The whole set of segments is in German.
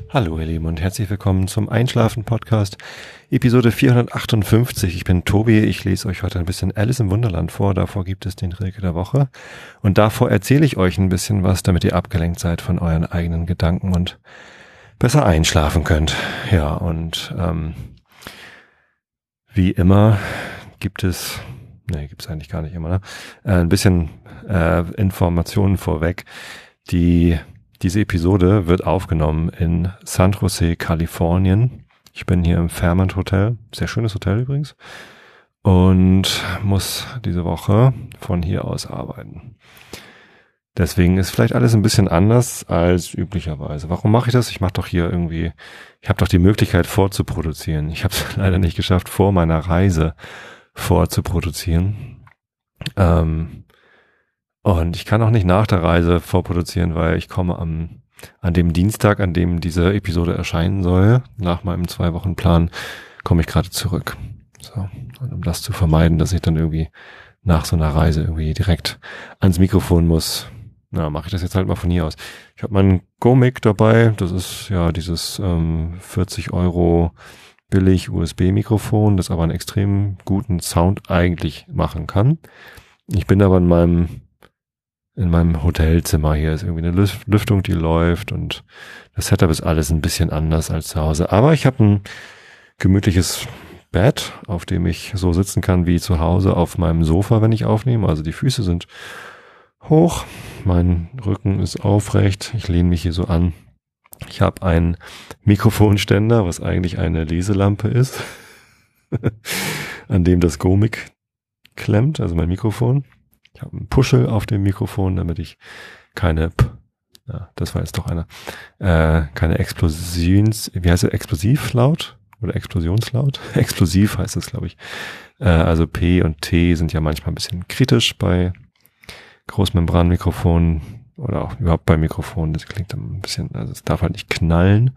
Hallo ihr Lieben und herzlich willkommen zum Einschlafen-Podcast, Episode 458. Ich bin Tobi, ich lese euch heute ein bisschen Alice im Wunderland vor, davor gibt es den Rilke der Woche und davor erzähle ich euch ein bisschen was, damit ihr abgelenkt seid von euren eigenen Gedanken und besser einschlafen könnt. Ja, und wie immer gibt es eigentlich gar nicht immer, ne? Ein bisschen Informationen vorweg, Diese Episode wird aufgenommen in San Jose, Kalifornien. Ich bin hier im Fairmont Hotel, sehr schönes Hotel übrigens, und muss diese Woche von hier aus arbeiten. Deswegen ist vielleicht alles ein bisschen anders als üblicherweise. Warum mache ich das? Ich habe doch die Möglichkeit vorzuproduzieren. Ich habe es leider nicht geschafft, vor meiner Reise vorzuproduzieren. Und ich kann auch nicht nach der Reise vorproduzieren, weil ich komme an dem Dienstag, an dem diese Episode erscheinen soll, nach meinem 2-Wochen-Plan, komme ich gerade zurück. So. Und um das zu vermeiden, dass ich dann irgendwie nach so einer Reise irgendwie direkt ans Mikrofon muss, mache ich das jetzt halt mal von hier aus. Ich habe meinen Go-Mic dabei, das ist ja dieses 40 € billig USB-Mikrofon, das aber einen extrem guten Sound eigentlich machen kann. Ich bin aber in meinem Hotelzimmer. Hier ist irgendwie eine Lüftung, die läuft und das Setup ist alles ein bisschen anders als zu Hause. Aber ich habe ein gemütliches Bett, auf dem ich so sitzen kann wie zu Hause auf meinem Sofa, wenn ich aufnehme. Also die Füße sind hoch, mein Rücken ist aufrecht, ich lehne mich hier so an. Ich habe einen Mikrofonständer, was eigentlich eine Leselampe ist, an dem das Go-Mic klemmt, also mein Mikrofon. Ich habe einen Puschel auf dem Mikrofon, damit ich keine Explosivlaut oder Explosionslaut? Explosiv heißt es, glaube ich. Also P und T sind ja manchmal ein bisschen kritisch bei Großmembranmikrofonen oder auch überhaupt bei Mikrofonen. Das klingt dann ein bisschen, also es darf halt nicht knallen.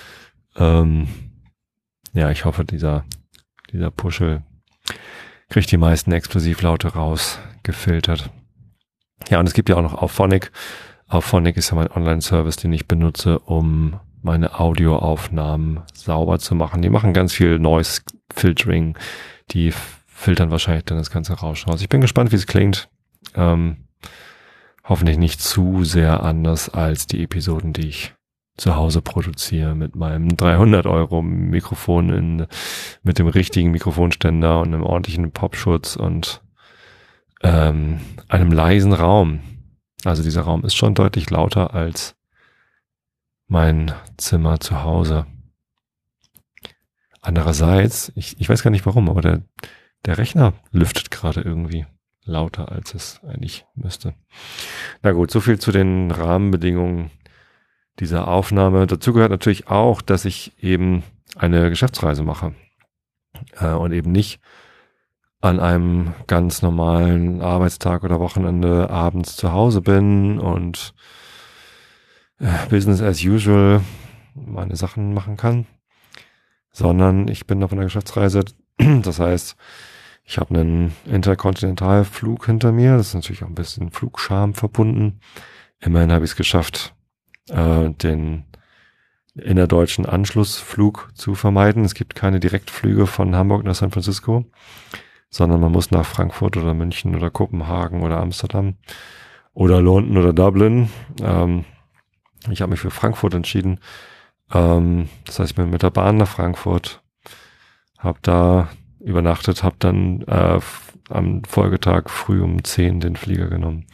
Ich hoffe, dieser Puschel kriegt die meisten Explosivlaute rausgefiltert. Ja, und es gibt ja auch noch Auphonic. Auphonic ist ja mein Online-Service, den ich benutze, um meine Audioaufnahmen sauber zu machen. Die machen ganz viel Noise Filtering. Die filtern wahrscheinlich dann das ganze Rauschen raus. Ich bin gespannt, wie es klingt. Hoffentlich nicht zu sehr anders als die Episoden, die ich zu Hause produziere mit meinem 300 € Mikrofon mit dem richtigen Mikrofonständer und einem ordentlichen Popschutz und einem leisen Raum. Also dieser Raum ist schon deutlich lauter als mein Zimmer zu Hause. Andererseits, ich weiß gar nicht warum, aber der Rechner lüftet gerade irgendwie lauter, als es eigentlich müsste. Na gut, so viel zu den Rahmenbedingungen dieser Aufnahme. Dazu gehört natürlich auch, dass ich eben eine Geschäftsreise mache und eben nicht an einem ganz normalen Arbeitstag oder Wochenende abends zu Hause bin und Business as usual meine Sachen machen kann, sondern ich bin auf einer Geschäftsreise. Das heißt, ich habe einen Interkontinentalflug hinter mir. Das ist natürlich auch ein bisschen Flugscham verbunden. Immerhin habe ich es geschafft, den innerdeutschen Anschlussflug zu vermeiden. Es gibt keine Direktflüge von Hamburg nach San Francisco, sondern man muss nach Frankfurt oder München oder Kopenhagen oder Amsterdam oder London oder Dublin. Ich habe mich für Frankfurt entschieden. Das heißt, ich bin mit der Bahn nach Frankfurt, habe da übernachtet, habe dann am Folgetag früh um 10 den Flieger genommen.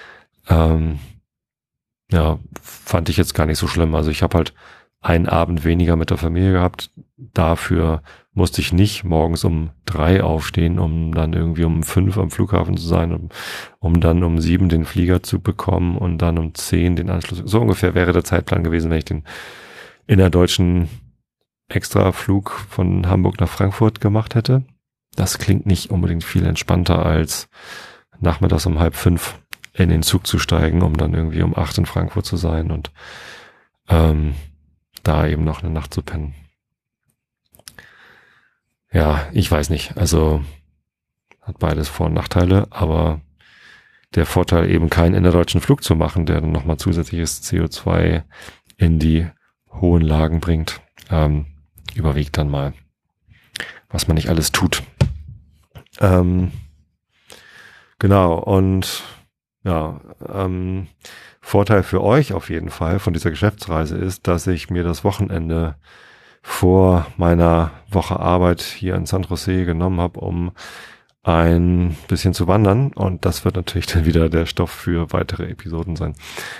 Fand ich jetzt gar nicht so schlimm. Also ich habe halt einen Abend weniger mit der Familie gehabt. Dafür musste ich nicht morgens um 3 aufstehen, um dann irgendwie um 5 am Flughafen zu sein, um dann um 7 den Flieger zu bekommen und dann um 10 den Anschluss. So ungefähr wäre der Zeitplan gewesen, wenn ich den innerdeutschen Extraflug von Hamburg nach Frankfurt gemacht hätte. Das klingt nicht unbedingt viel entspannter als nachmittags um 4:30 in den Zug zu steigen, um dann irgendwie um 8 in Frankfurt zu sein und da eben noch eine Nacht zu pennen. Ja, ich weiß nicht. Also hat beides Vor- und Nachteile, aber der Vorteil eben keinen innerdeutschen Flug zu machen, der dann nochmal zusätzliches CO2 in die hohen Lagen bringt, überwiegt dann mal, was man nicht alles tut. Genau, und ja, Vorteil für euch auf jeden Fall von dieser Geschäftsreise ist, dass ich mir das Wochenende vor meiner Woche Arbeit hier in San Jose genommen habe, um ein bisschen zu wandern, und das wird natürlich dann wieder der Stoff für weitere Episoden sein.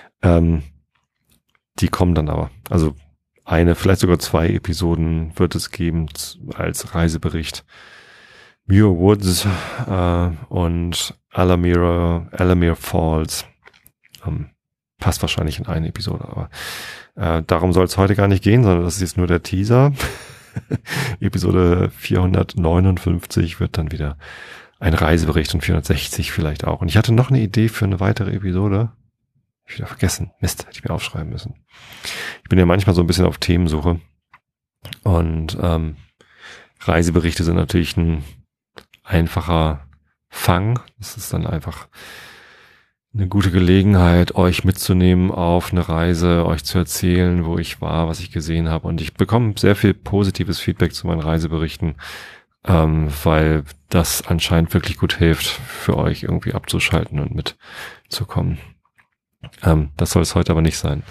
Die kommen dann aber, also vielleicht sogar 2 Episoden wird es geben als Reisebericht. Muir Woods und Alamere Falls. Passt wahrscheinlich in eine Episode, aber darum soll es heute gar nicht gehen, sondern das ist jetzt nur der Teaser. Episode 459 wird dann wieder ein Reisebericht und 460 vielleicht auch. Und ich hatte noch eine Idee für eine weitere Episode. Hab ich wieder vergessen. Mist, hätte ich mir aufschreiben müssen. Ich bin ja manchmal so ein bisschen auf Themensuche. Und Reiseberichte sind natürlich ein einfacher Fang. Das ist dann einfach eine gute Gelegenheit, euch mitzunehmen auf eine Reise, euch zu erzählen, wo ich war, was ich gesehen habe. Und ich bekomme sehr viel positives Feedback zu meinen Reiseberichten, weil das anscheinend wirklich gut hilft, für euch irgendwie abzuschalten und mitzukommen. Das soll es heute aber nicht sein.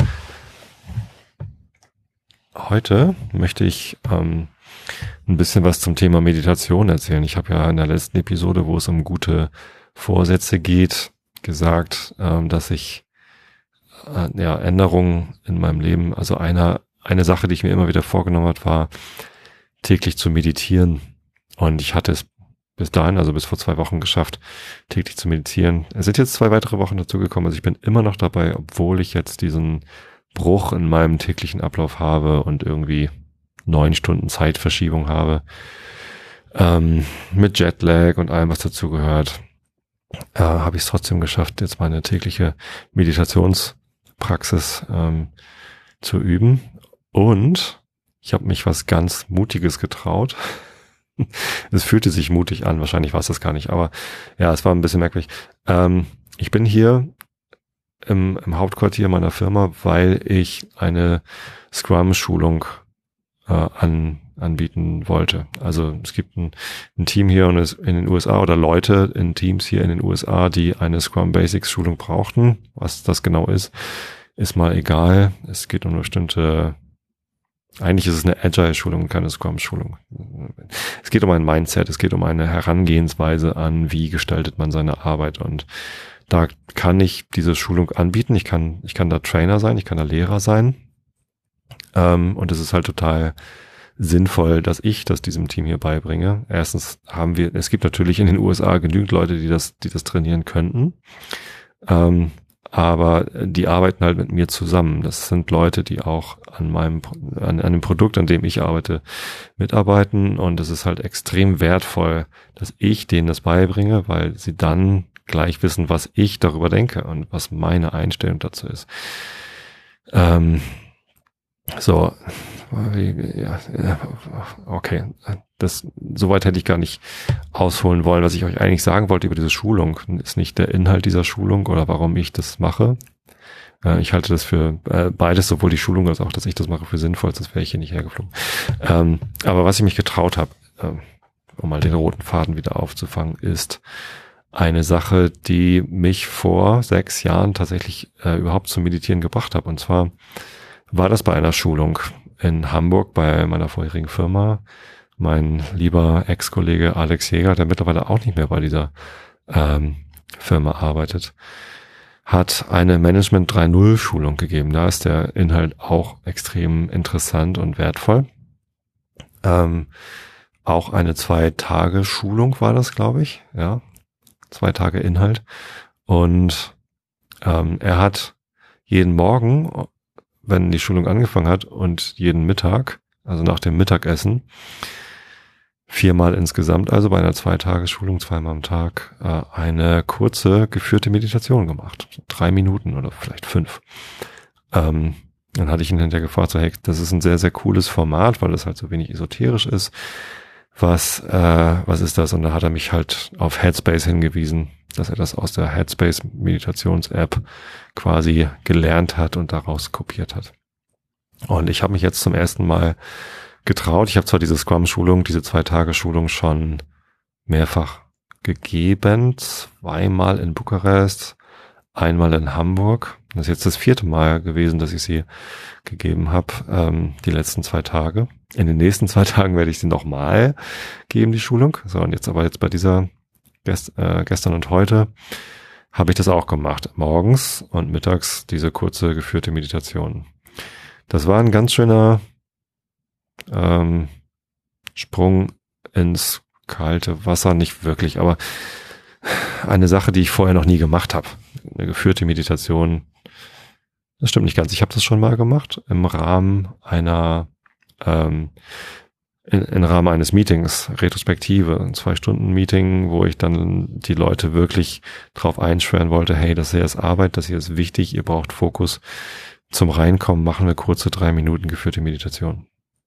Heute möchte ich ein bisschen was zum Thema Meditation erzählen. Ich habe ja in der letzten Episode, wo es um gute Vorsätze geht, gesagt, dass ich Änderungen in meinem Leben, also eine Sache, die ich mir immer wieder vorgenommen habe, war täglich zu meditieren. Und ich hatte es bis dahin, also bis vor 2 Wochen geschafft, täglich zu meditieren. Es sind jetzt 2 weitere Wochen dazugekommen, also ich bin immer noch dabei, obwohl ich jetzt diesen Bruch in meinem täglichen Ablauf habe und irgendwie 9 Stunden Zeitverschiebung habe, mit Jetlag und allem, was dazugehört. Habe ich es trotzdem geschafft, jetzt meine tägliche Meditationspraxis zu üben. Und ich habe mich was ganz Mutiges getraut. Es fühlte sich mutig an, wahrscheinlich war es das gar nicht, aber ja, es war ein bisschen merkwürdig. Ich bin hier im Hauptquartier meiner Firma, weil ich eine Scrum-Schulung anbieten wollte. Also es gibt ein Team hier in den USA oder Leute in Teams hier in den USA, die eine Scrum Basics Schulung brauchten. Was das genau ist mal egal. Es geht um eine bestimmte, eigentlich ist es eine Agile-Schulung, keine Scrum-Schulung. Es geht um ein Mindset, es geht um eine Herangehensweise an, wie gestaltet man seine Arbeit, und da kann ich diese Schulung anbieten. Ich kann da Trainer sein, ich kann da Lehrer sein. Und es ist halt total sinnvoll, dass ich das diesem Team hier beibringe. Erstens es gibt natürlich in den USA genügend Leute, die das trainieren könnten. Aber die arbeiten halt mit mir zusammen. Das sind Leute, die auch an einem Produkt, an dem ich arbeite, mitarbeiten. Und es ist halt extrem wertvoll, dass ich denen das beibringe, weil sie dann gleich wissen, was ich darüber denke und was meine Einstellung dazu ist. Okay. Soweit hätte ich gar nicht ausholen wollen. Was ich euch eigentlich sagen wollte über diese Schulung, ist nicht der Inhalt dieser Schulung oder warum ich das mache. Ich halte das für beides, sowohl die Schulung als auch, dass ich das mache, für sinnvoll, sonst wäre ich hier nicht hergeflogen. Aber was ich mich getraut habe, um mal den roten Faden wieder aufzufangen, ist eine Sache, die mich vor 6 Jahren tatsächlich überhaupt zum Meditieren gebracht hat. Und zwar war das bei einer Schulung in Hamburg bei meiner vorherigen Firma. Mein lieber Ex-Kollege Alex Jäger, der mittlerweile auch nicht mehr bei dieser Firma arbeitet, hat eine Management 3.0 Schulung gegeben. Da ist der Inhalt auch extrem interessant und wertvoll. Auch eine 2-Tage-Schulung war das, glaube ich. Ja, 2 Tage Inhalt. Und er hat jeden Morgen, wenn die Schulung angefangen hat, und jeden Mittag, also nach dem Mittagessen, 4-mal insgesamt, also bei einer 2-Tage-Schulung, 2-mal am Tag, eine kurze geführte Meditation gemacht. 3 Minuten oder vielleicht 5. Dann hatte ich ihn hinterher gefragt, so, hey, das ist ein sehr, sehr cooles Format, weil es halt so wenig esoterisch ist. Was ist das? Und da hat er mich halt auf Headspace hingewiesen, dass er das aus der Headspace Meditations-App quasi gelernt hat und daraus kopiert hat. Und ich habe mich jetzt zum ersten Mal getraut. Ich habe zwar diese Scrum-Schulung, diese 2-Tage-Schulung schon mehrfach gegeben, 2-mal in Bukarest, einmal in Hamburg. Das ist jetzt das 4. Mal gewesen, dass ich sie gegeben habe, die letzten 2 Tage. In den nächsten 2 Tagen werde ich sie nochmal geben, die Schulung. So, und jetzt bei dieser gestern und heute habe ich das auch gemacht. Morgens und mittags diese kurze geführte Meditation. Das war ein ganz schöner Sprung ins kalte Wasser, nicht wirklich, aber eine Sache, die ich vorher noch nie gemacht habe. Eine geführte Meditation. Das stimmt nicht ganz. Ich habe das schon mal gemacht im Rahmen einer im Rahmen eines Meetings, Retrospektive, ein 2-Stunden-Meeting, wo ich dann die Leute wirklich drauf einschwören wollte, hey, das hier ist Arbeit, das hier ist wichtig, ihr braucht Fokus. Zum Reinkommen machen wir kurze 3 Minuten geführte Meditation.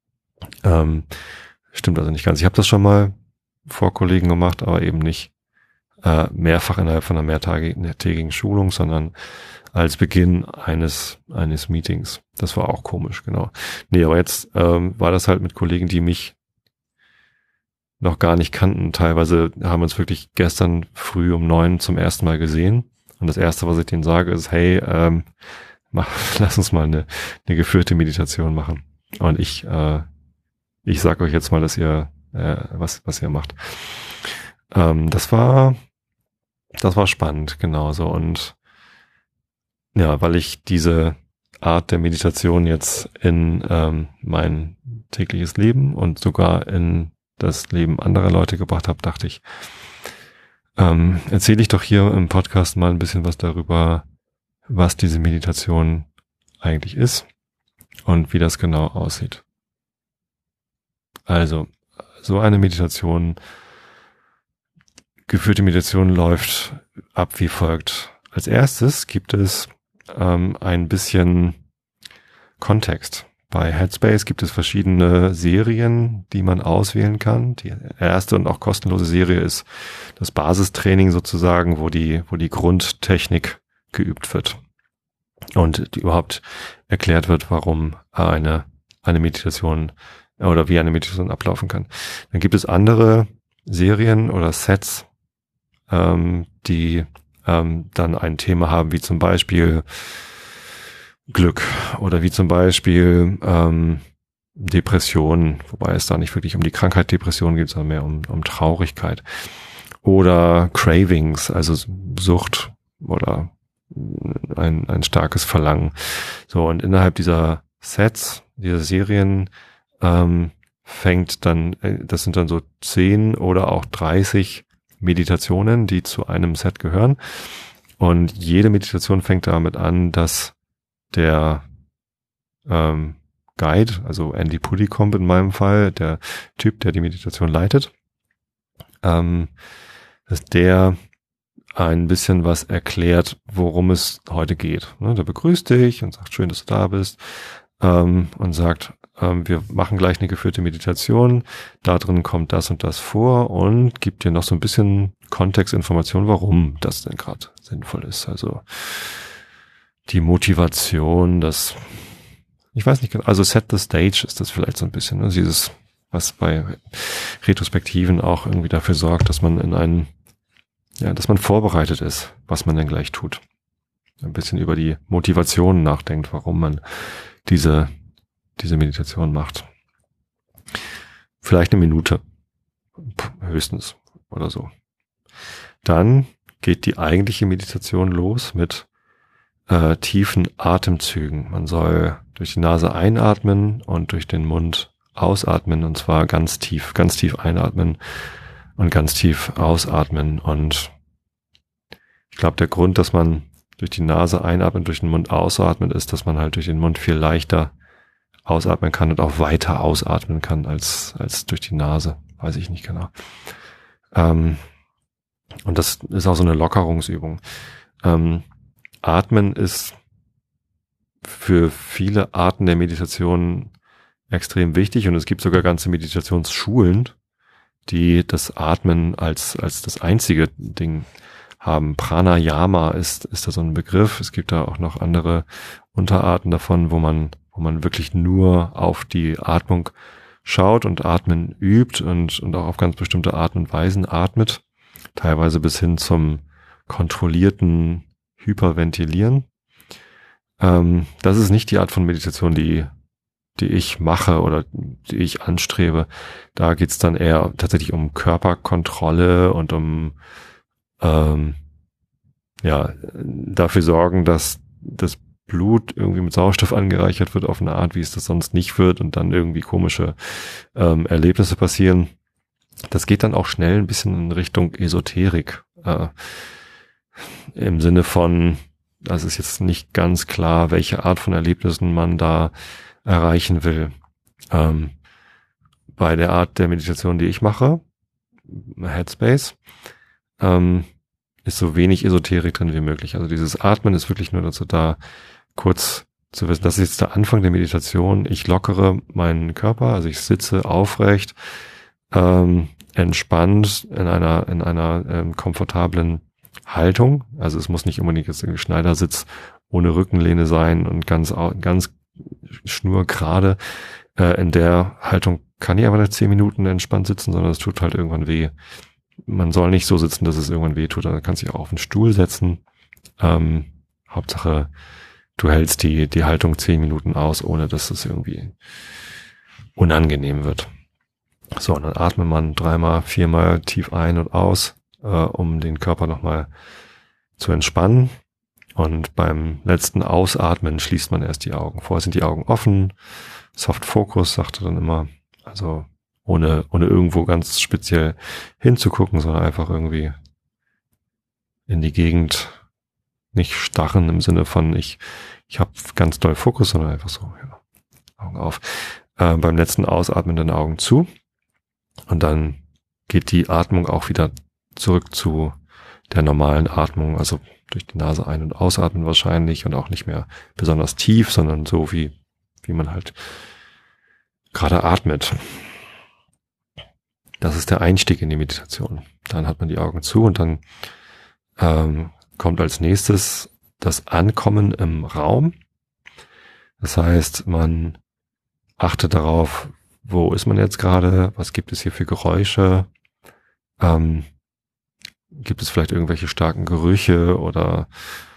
Stimmt also nicht ganz. Ich habe das schon mal vor Kollegen gemacht, aber eben nicht mehrfach innerhalb von einer mehrtägigen Schulung, sondern als Beginn eines Meetings. Das war auch komisch, genau. Nee, aber jetzt war das halt mit Kollegen, die mich noch gar nicht kannten. Teilweise haben wir uns wirklich gestern früh um 9 zum ersten Mal gesehen. Und das Erste, was ich denen sage, ist, hey, lass uns mal eine geführte Meditation machen. Und ich sage euch jetzt mal, dass ihr was ihr macht. Das war spannend, genauso. Und ja, weil ich diese Art der Meditation jetzt in mein tägliches Leben und sogar in das Leben anderer Leute gebracht habe, dachte ich, erzähle ich doch hier im Podcast mal ein bisschen was darüber, was diese Meditation eigentlich ist und wie das genau aussieht. Also, so eine Meditation, geführte Meditation läuft ab wie folgt. Als erstes gibt es ein bisschen Kontext. Bei Headspace gibt es verschiedene Serien, die man auswählen kann. Die erste und auch kostenlose Serie ist das Basistraining sozusagen, wo die Grundtechnik geübt wird und die überhaupt erklärt wird, warum eine Meditation oder wie eine Meditation ablaufen kann. Dann gibt es andere Serien oder Sets, die dann ein Thema haben, wie zum Beispiel Glück oder wie zum Beispiel Depression, wobei es da nicht wirklich um die Krankheit Depression geht, sondern mehr um Traurigkeit. Oder Cravings, also Sucht oder ein starkes Verlangen. So, und innerhalb dieser Sets, dieser Serien, fängt dann, das sind dann so 10 oder auch 30 Meditationen, die zu einem Set gehören. Und jede Meditation fängt damit an, dass der Guide, also Andy Puddicombe in meinem Fall, der Typ, der die Meditation leitet, dass der ein bisschen was erklärt, worum es heute geht. Der begrüßt dich und sagt, schön, dass du da bist, und sagt, wir machen gleich eine geführte Meditation, da drin kommt das und das vor und gibt dir noch so ein bisschen Kontextinformation, warum das denn gerade sinnvoll ist. Also die Motivation, das, ich weiß nicht, also set the stage ist das vielleicht so ein bisschen, ne? Dieses, was bei Retrospektiven auch irgendwie dafür sorgt, dass man dass man vorbereitet ist, was man denn gleich tut. Ein bisschen über die Motivation nachdenkt, warum man diese Meditation macht. Vielleicht 1 Minute. Höchstens oder so. Dann geht die eigentliche Meditation los mit tiefen Atemzügen. Man soll durch die Nase einatmen und durch den Mund ausatmen, und zwar ganz tief einatmen und ganz tief ausatmen. Und ich glaube, der Grund, dass man durch die Nase einatmet, durch den Mund ausatmet, ist, dass man halt durch den Mund viel leichter ausatmen kann und auch weiter ausatmen kann als durch die Nase. Weiß ich nicht genau. Und das ist auch so eine Lockerungsübung. Atmen ist für viele Arten der Meditation extrem wichtig, und es gibt sogar ganze Meditationsschulen, die das Atmen als das einzige Ding haben. Pranayama ist da so ein Begriff. Es gibt da auch noch andere Unterarten davon, wo man wo man wirklich nur auf die Atmung schaut und Atmen übt und auch auf ganz bestimmte Arten und Weisen atmet, teilweise bis hin zum kontrollierten Hyperventilieren. Das ist nicht die Art von Meditation, die ich mache oder die ich anstrebe. Da geht's dann eher tatsächlich um Körperkontrolle und um dafür sorgen, dass das Blut irgendwie mit Sauerstoff angereichert wird auf eine Art, wie es das sonst nicht wird und dann irgendwie komische Erlebnisse passieren. Das geht dann auch schnell ein bisschen in Richtung Esoterik. Im Sinne von, das ist jetzt nicht ganz klar, welche Art von Erlebnissen man da erreichen will. Bei der Art der Meditation, die ich mache, Headspace, ist so wenig Esoterik drin wie möglich. Also dieses Atmen ist wirklich nur dazu da, kurz zu wissen, das ist jetzt der Anfang der Meditation. Ich lockere meinen Körper, also ich sitze aufrecht, entspannt in einer komfortablen Haltung. Also es muss nicht unbedingt jetzt ein Schneidersitz ohne Rückenlehne sein und ganz schnurgerade. In der Haltung kann ich aber nicht 10 Minuten entspannt sitzen, sondern es tut halt irgendwann weh. Man soll nicht so sitzen, dass es irgendwann weh tut. Dann kannst du dich auch auf den Stuhl setzen. Hauptsache, du hältst die Haltung 10 Minuten aus, ohne dass es irgendwie unangenehm wird. So, und dann atmet man 3-mal, 4-mal tief ein und aus, um den Körper nochmal zu entspannen. Und beim letzten Ausatmen schließt man erst die Augen. Vorher sind die Augen offen. Soft Focus, sagt er dann immer. Also ohne irgendwo ganz speziell hinzugucken, sondern einfach irgendwie in die Gegend, nicht starren im Sinne von ich habe ganz doll Fokus, sondern einfach so, ja, Augen auf. Beim letzten Ausatmen dann Augen zu und dann geht die Atmung auch wieder zurück zu der normalen Atmung, also durch die Nase ein- und ausatmen wahrscheinlich und auch nicht mehr besonders tief, sondern so wie man halt gerade atmet. Das ist der Einstieg in die Meditation. Dann hat man die Augen zu und dann kommt als nächstes das Ankommen im Raum. Das heißt, man achtet darauf, wo ist man jetzt gerade, was gibt es hier für Geräusche, gibt es vielleicht irgendwelche starken Gerüche oder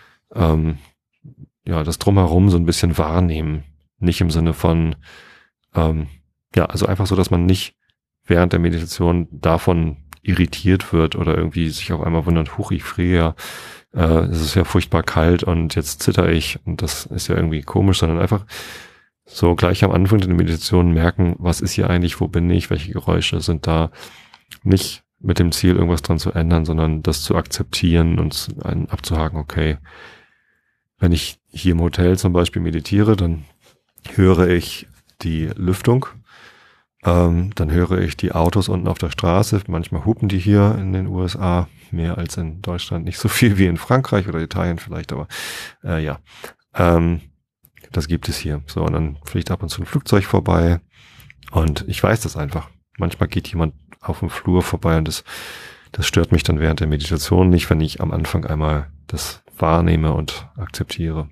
das Drumherum so ein bisschen wahrnehmen. Nicht im Sinne von, also einfach so, dass man nicht während der Meditation davon irritiert wird oder irgendwie sich auf einmal wundert, huch, ich friere ja, es ist ja furchtbar kalt und jetzt zitter ich und das ist ja irgendwie komisch, sondern einfach so gleich am Anfang der Meditation merken, was ist hier eigentlich, wo bin ich, welche Geräusche sind da, nicht mit dem Ziel, irgendwas dran zu ändern, sondern das zu akzeptieren und abzuhaken, okay, wenn ich hier im Hotel zum Beispiel meditiere, dann höre ich die Lüftung, dann höre ich die Autos unten auf der Straße, manchmal hupen die hier in den USA, mehr als in Deutschland, nicht so viel wie in Frankreich oder Italien vielleicht, aber das gibt es hier. So, und dann fliegt ab und zu ein Flugzeug vorbei und ich weiß das einfach. Manchmal geht jemand auf dem Flur vorbei und das stört mich dann während der Meditation nicht, wenn ich am Anfang einmal das wahrnehme und akzeptiere.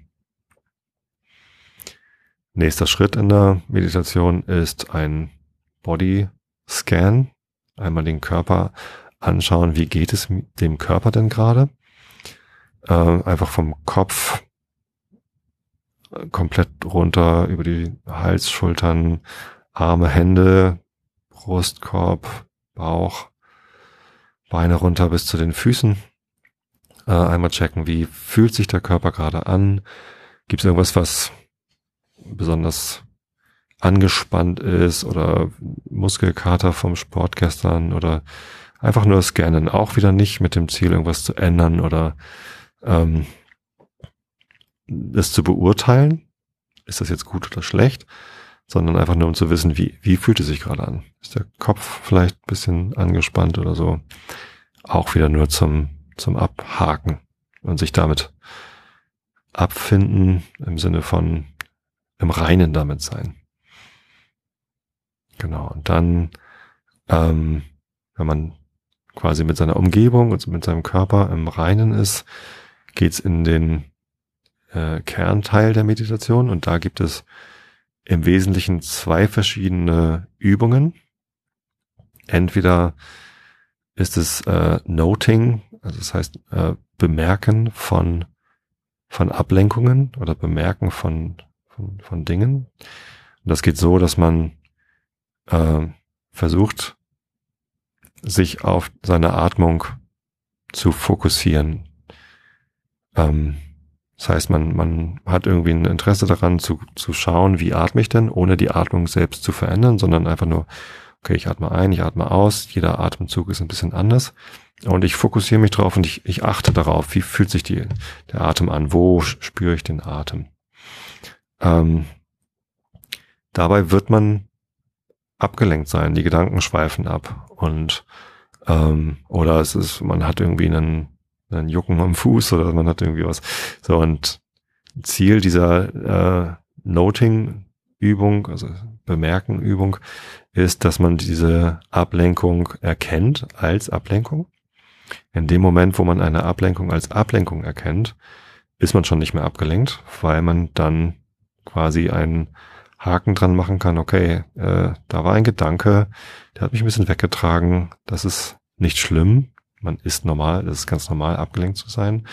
Nächster Schritt in der Meditation ist ein Body Scan. Einmal den Körper anschauen, wie geht es dem Körper denn gerade? Einfach vom Kopf komplett runter über die Hals, Schultern, Arme, Hände, Brustkorb, Bauch, Beine runter bis zu den Füßen. Einmal checken, wie fühlt sich der Körper gerade an? Gibt es irgendwas, was besonders angespannt ist oder Muskelkater vom Sport gestern oder einfach nur scannen. Auch wieder nicht mit dem Ziel, irgendwas zu ändern oder es zu beurteilen. Ist das jetzt gut oder schlecht? Sondern einfach nur, um zu wissen, wie fühlt es sich gerade an? Ist der Kopf vielleicht ein bisschen angespannt oder so? Auch wieder nur zum Abhaken und sich damit abfinden im Sinne von im Reinen damit sein. Genau. Und dann, wenn man quasi mit seiner Umgebung und mit seinem Körper im Reinen ist, geht's in den Kernteil der Meditation und da gibt es im Wesentlichen zwei verschiedene Übungen. Entweder ist es Noting, also das heißt Bemerken von Ablenkungen oder Bemerken von Dingen. Und das geht so, dass man versucht, sich auf seine Atmung zu fokussieren. Das heißt, man hat irgendwie ein Interesse daran zu schauen, wie atme ich denn, ohne die Atmung selbst zu verändern, sondern einfach nur, okay, ich atme ein, ich atme aus, jeder Atemzug ist ein bisschen anders und ich fokussiere mich drauf und ich achte darauf, wie fühlt sich der Atem an, wo spüre ich den Atem. Dabei wird man abgelenkt sein, die Gedanken schweifen ab und oder man hat irgendwie einen Jucken am Fuß oder man hat irgendwie was. So, und Ziel dieser Noting-Übung, also Bemerken-Übung, ist, dass man diese Ablenkung erkennt als Ablenkung. In dem Moment, wo man eine Ablenkung als Ablenkung erkennt, ist man schon nicht mehr abgelenkt, weil man dann quasi einen Haken dran machen kann, okay, da war ein Gedanke, der hat mich ein bisschen weggetragen, das ist nicht schlimm, man ist normal, es ist ganz normal, abgelenkt zu sein.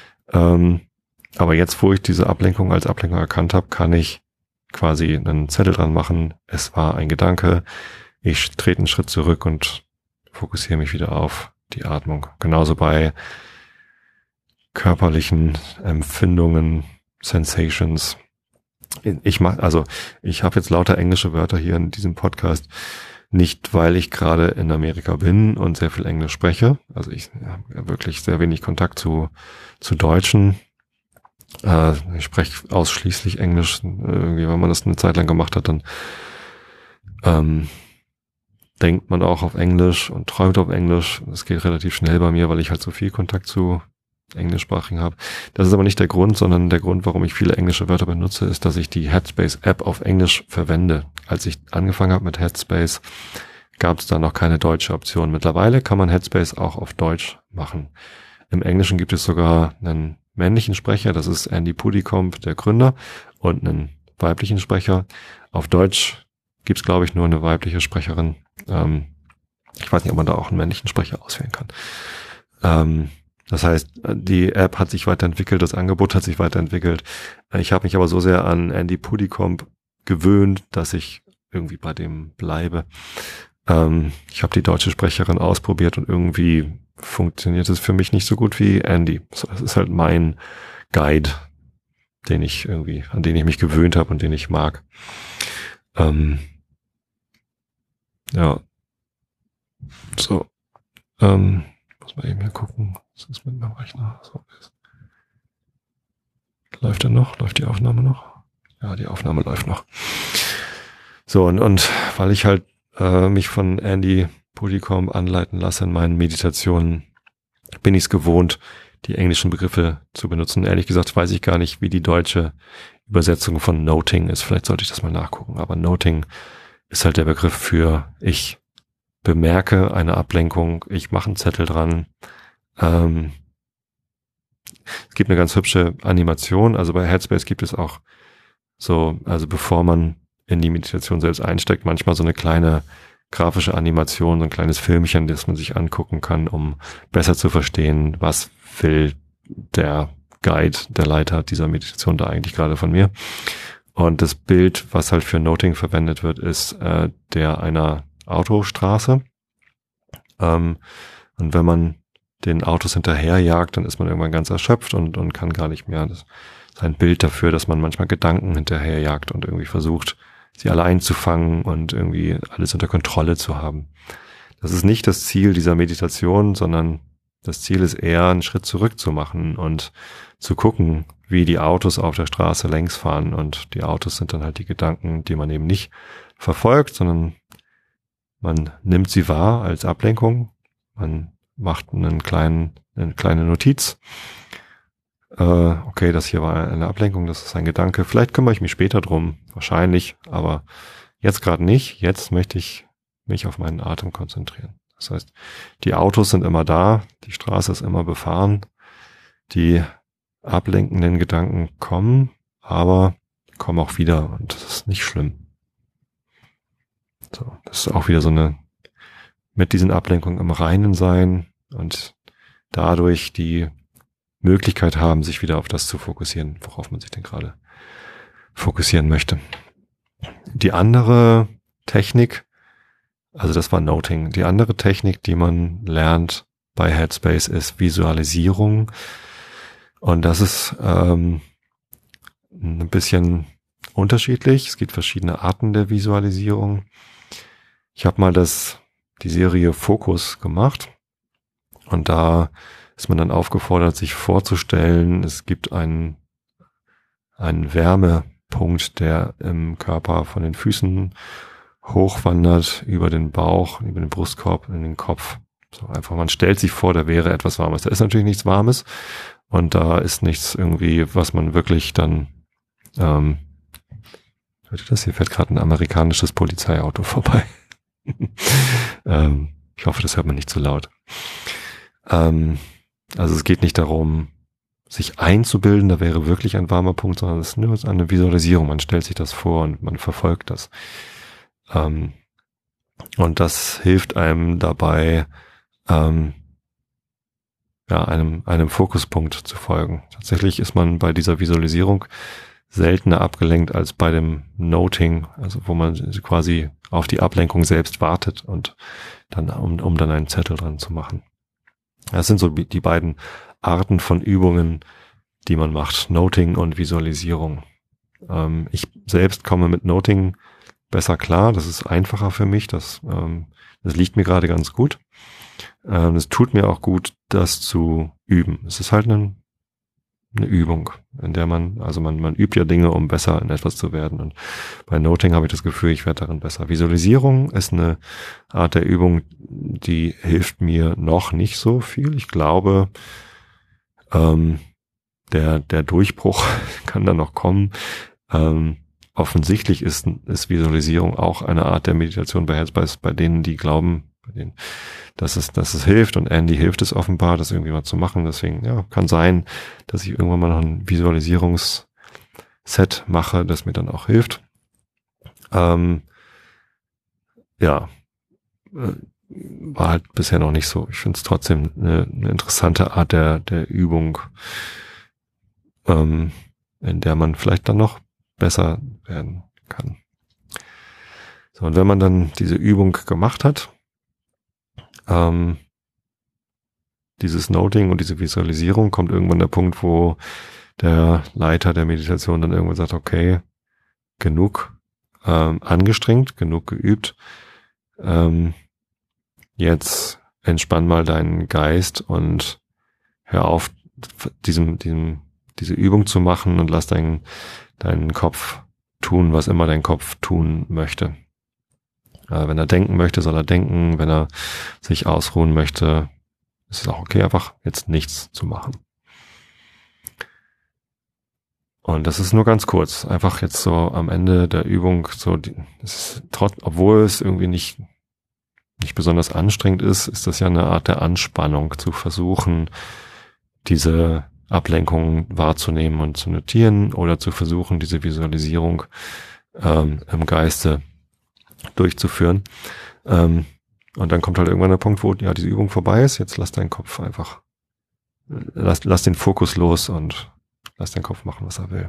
Aber jetzt, wo ich diese Ablenkung als Ablenkung erkannt habe, kann ich quasi einen Zettel dran machen, es war ein Gedanke, ich trete einen Schritt zurück und fokussiere mich wieder auf die Atmung. Genauso bei körperlichen Empfindungen, Sensations. Ich habe jetzt lauter englische Wörter hier in diesem Podcast, nicht weil ich gerade in Amerika bin und sehr viel Englisch spreche. Also ich habe wirklich sehr wenig Kontakt zu Deutschen. Ich spreche ausschließlich Englisch. Irgendwie, wenn man das eine Zeit lang gemacht hat, dann denkt man auch auf Englisch und träumt auf Englisch. Das geht relativ schnell bei mir, weil ich halt so viel Kontakt zu Englischsprachigen habe. Das ist aber nicht der Grund, sondern der Grund, warum ich viele englische Wörter benutze, ist, dass ich die Headspace-App auf Englisch verwende. Als ich angefangen habe mit Headspace, gab es da noch keine deutsche Option. Mittlerweile kann man Headspace auch auf Deutsch machen. Im Englischen gibt es sogar einen männlichen Sprecher, das ist Andy Puddicombe, der Gründer, und einen weiblichen Sprecher. Auf Deutsch gibt es, glaube ich, nur eine weibliche Sprecherin. Ich weiß nicht, ob man da auch einen männlichen Sprecher auswählen kann. Das heißt, die App hat sich weiterentwickelt, das Angebot hat sich weiterentwickelt. Ich habe mich aber so sehr an Andy Puddicombe gewöhnt, dass ich irgendwie bei dem bleibe. Ich habe die deutsche Sprecherin ausprobiert und irgendwie funktioniert es für mich nicht so gut wie Andy. Das ist halt mein Guide, an den ich mich gewöhnt habe und den ich mag. Ja. So. Muss man eben hier gucken. Was ist mit meinem Rechner? So ist. Läuft er noch? Läuft die Aufnahme noch? Ja, die Aufnahme läuft noch. So, und weil ich halt mich von Andy Puddicombe anleiten lasse in meinen Meditationen, bin ich es gewohnt, die englischen Begriffe zu benutzen. Ehrlich gesagt weiß ich gar nicht, wie die deutsche Übersetzung von Noting ist. Vielleicht sollte ich das mal nachgucken. Aber Noting ist halt der Begriff für ich bemerke eine Ablenkung, ich mache einen Zettel dran. Es gibt eine ganz hübsche Animation, also bei Headspace gibt es auch so, also bevor man in die Meditation selbst einsteigt, manchmal so eine kleine grafische Animation, so ein kleines Filmchen, das man sich angucken kann, um besser zu verstehen, was will der Guide, der Leiter dieser Meditation da eigentlich gerade von mir. Und das Bild, was halt für Noting verwendet wird, ist der einer Autostraße. Und wenn man den Autos hinterherjagt, dann ist man irgendwann ganz erschöpft und kann gar nicht mehr. Das ist ein Bild dafür, dass man manchmal Gedanken hinterherjagt und irgendwie versucht, sie alle einzufangen und irgendwie alles unter Kontrolle zu haben. Das ist nicht das Ziel dieser Meditation, sondern das Ziel ist eher, einen Schritt zurück zu machen und zu gucken, wie die Autos auf der Straße längs fahren. Und die Autos sind dann halt die Gedanken, die man eben nicht verfolgt, sondern man nimmt sie wahr als Ablenkung. Man macht eine kleine Notiz. Okay, das hier war eine Ablenkung, das ist ein Gedanke. Vielleicht kümmere ich mich später drum, wahrscheinlich, aber jetzt gerade nicht. Jetzt möchte ich mich auf meinen Atem konzentrieren. Das heißt, die Autos sind immer da, die Straße ist immer befahren, die ablenkenden Gedanken kommen, aber komme auch wieder und das ist nicht schlimm. So, das ist auch wieder so eine, mit diesen Ablenkungen im Reinen sein und dadurch die Möglichkeit haben, sich wieder auf das zu fokussieren, worauf man sich denn gerade fokussieren möchte. Die andere Technik, also das war Noting, die andere Technik, die man lernt bei Headspace, ist Visualisierung. Und das ist ein bisschen unterschiedlich. Es gibt verschiedene Arten der Visualisierung. Ich habe mal die Serie Fokus gemacht und da ist man dann aufgefordert, sich vorzustellen, es gibt einen Wärmepunkt, der im Körper von den Füßen hochwandert, über den Bauch, über den Brustkorb, in den Kopf. So einfach, man stellt sich vor, da wäre etwas Warmes. Da ist natürlich nichts Warmes und da ist nichts irgendwie, was man wirklich dann, hört ihr das? Hier fährt gerade ein amerikanisches Polizeiauto vorbei. Ich hoffe, das hört man nicht zu laut. Also es geht nicht darum, sich einzubilden, da wäre wirklich ein warmer Punkt, sondern es ist nur eine Visualisierung. Man stellt sich das vor und man verfolgt das. Und das hilft einem dabei, einem Fokuspunkt zu folgen. Tatsächlich ist man bei dieser Visualisierung seltener abgelenkt als bei dem Noting, also wo man quasi auf die Ablenkung selbst wartet und dann, um dann einen Zettel dran zu machen. Das sind so die beiden Arten von Übungen, die man macht, Noting und Visualisierung. Ich selbst komme mit Noting besser klar, das ist einfacher für mich, das liegt mir gerade ganz gut. Es tut mir auch gut, das zu üben. Es ist halt eine Übung, in der man übt ja Dinge, um besser in etwas zu werden. Und bei Noting habe ich das Gefühl, ich werde darin besser. Visualisierung ist eine Art der Übung, die hilft mir noch nicht so viel. Ich glaube, der Durchbruch kann dann noch kommen. Offensichtlich ist Visualisierung auch eine Art der Meditation bei Headspace, bei denen, die glauben, dass es hilft, und Andy hilft es offenbar, das irgendwie mal zu machen. Deswegen, ja, kann sein, dass ich irgendwann mal noch ein Visualisierungsset mache, das mir dann auch hilft. War halt bisher noch nicht so. Ich finde es trotzdem eine interessante Art der Übung, in der man vielleicht dann noch besser werden kann. So, und wenn man dann diese Übung gemacht hat, dieses Noting und diese Visualisierung, kommt irgendwann der Punkt, wo der Leiter der Meditation dann irgendwann sagt, okay, genug angestrengt, genug geübt, jetzt entspann mal deinen Geist und hör auf, diese Übung zu machen und lass deinen Kopf tun, was immer dein Kopf tun möchte. Wenn er denken möchte, soll er denken. Wenn er sich ausruhen möchte, ist es auch okay, einfach jetzt nichts zu machen. Und das ist nur ganz kurz. Einfach jetzt so am Ende der Übung, obwohl es irgendwie nicht besonders anstrengend ist das ja eine Art der Anspannung, zu versuchen, diese Ablenkungen wahrzunehmen und zu notieren oder zu versuchen, diese Visualisierung im Geiste durchzuführen. Und dann kommt halt irgendwann der Punkt, wo ja diese Übung vorbei ist. Jetzt lass deinen Kopf einfach, lass den Fokus los und lass deinen Kopf machen, was er will.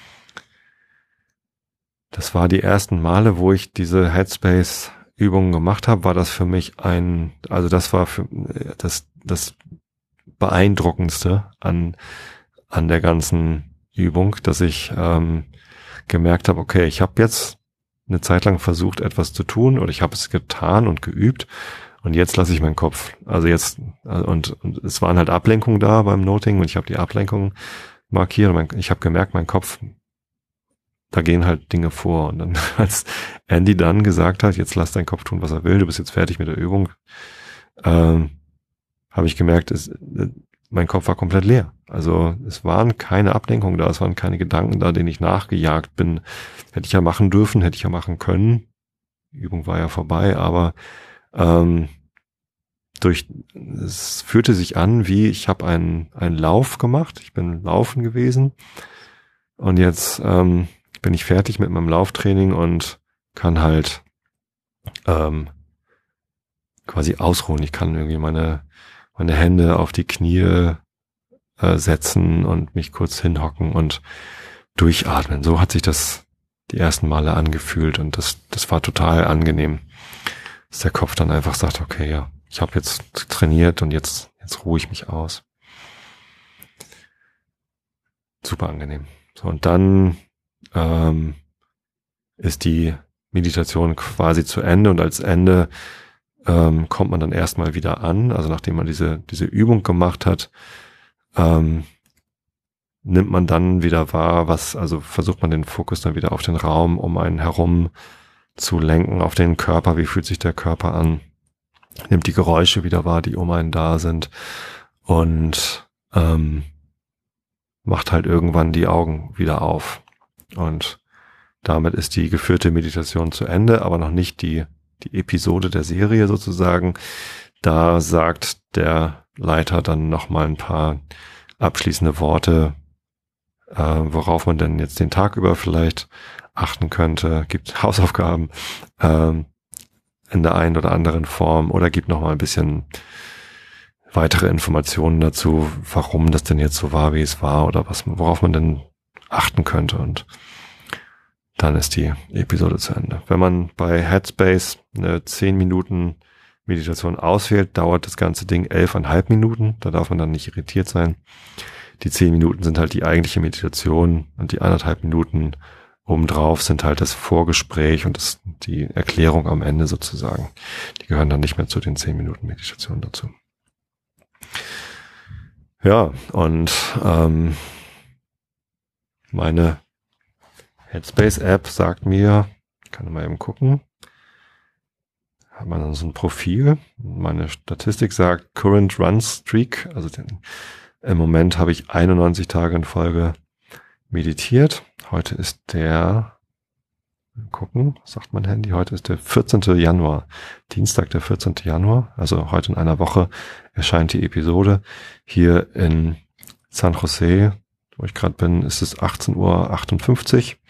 Das war die ersten Male, wo ich diese Headspace-Übungen gemacht habe, war das für mich das war für das Beeindruckendste an der ganzen Übung, dass ich gemerkt habe, okay, ich habe jetzt eine Zeit lang versucht, etwas zu tun, oder ich habe es getan und geübt, und jetzt lasse ich meinen Kopf. Und es waren halt Ablenkungen da beim Noting, und ich habe die Ablenkungen markiert. Ich habe gemerkt, mein Kopf, da gehen halt Dinge vor. Und dann, als Andy dann gesagt hat, jetzt lass deinen Kopf tun, was er will, du bist jetzt fertig mit der Übung, habe ich gemerkt, mein Kopf war komplett leer. Also es waren keine Ablenkungen da, es waren keine Gedanken da, denen ich nachgejagt bin. Hätte ich ja machen dürfen, hätte ich ja machen können. Die Übung war ja vorbei, aber es fühlte sich an, wie ich habe einen Lauf gemacht. Ich bin laufen gewesen und jetzt bin ich fertig mit meinem Lauftraining und kann halt quasi ausruhen. Ich kann irgendwie meine Hände auf die Knie setzen und mich kurz hinhocken und durchatmen. So hat sich das die ersten Male angefühlt und das war total angenehm, dass der Kopf dann einfach sagt, okay, ja, ich habe jetzt trainiert und jetzt ruhe ich mich aus. Super angenehm. So, und dann ist die Meditation quasi zu Ende und als Ende kommt man dann erstmal wieder an, also nachdem man diese Übung gemacht hat, nimmt man dann wieder wahr, also versucht man den Fokus dann wieder auf den Raum um einen herum zu lenken, auf den Körper, wie fühlt sich der Körper an, nimmt die Geräusche wieder wahr, die um einen da sind und macht halt irgendwann die Augen wieder auf. Und damit ist die geführte Meditation zu Ende, aber noch nicht die Episode der Serie sozusagen. Da sagt der Leiter dann nochmal ein paar abschließende Worte, worauf man denn jetzt den Tag über vielleicht achten könnte, gibt Hausaufgaben in der einen oder anderen Form oder gibt nochmal ein bisschen weitere Informationen dazu, warum das denn jetzt so war, wie es war oder worauf man denn achten könnte und dann ist die Episode zu Ende. Wenn man bei Headspace eine 10 Minuten Meditation auswählt, dauert das ganze Ding 11,5 Minuten. Da darf man dann nicht irritiert sein. Die 10 Minuten sind halt die eigentliche Meditation und die 1,5 Minuten obendrauf sind halt das Vorgespräch und die Erklärung am Ende sozusagen. Die gehören dann nicht mehr zu den 10 Minuten Meditation dazu. Ja, und meine Headspace-App sagt mir, ich kann mal eben gucken, hat man dann so ein Profil. Meine Statistik sagt Current Run Streak, also im Moment habe ich 91 Tage in Folge meditiert. Heute ist gucken, was sagt mein Handy? Heute ist der 14. Januar, Dienstag, der 14. Januar. Also heute in einer Woche erscheint die Episode. Hier in San Jose, wo ich gerade bin, ist es 18:58 Uhr.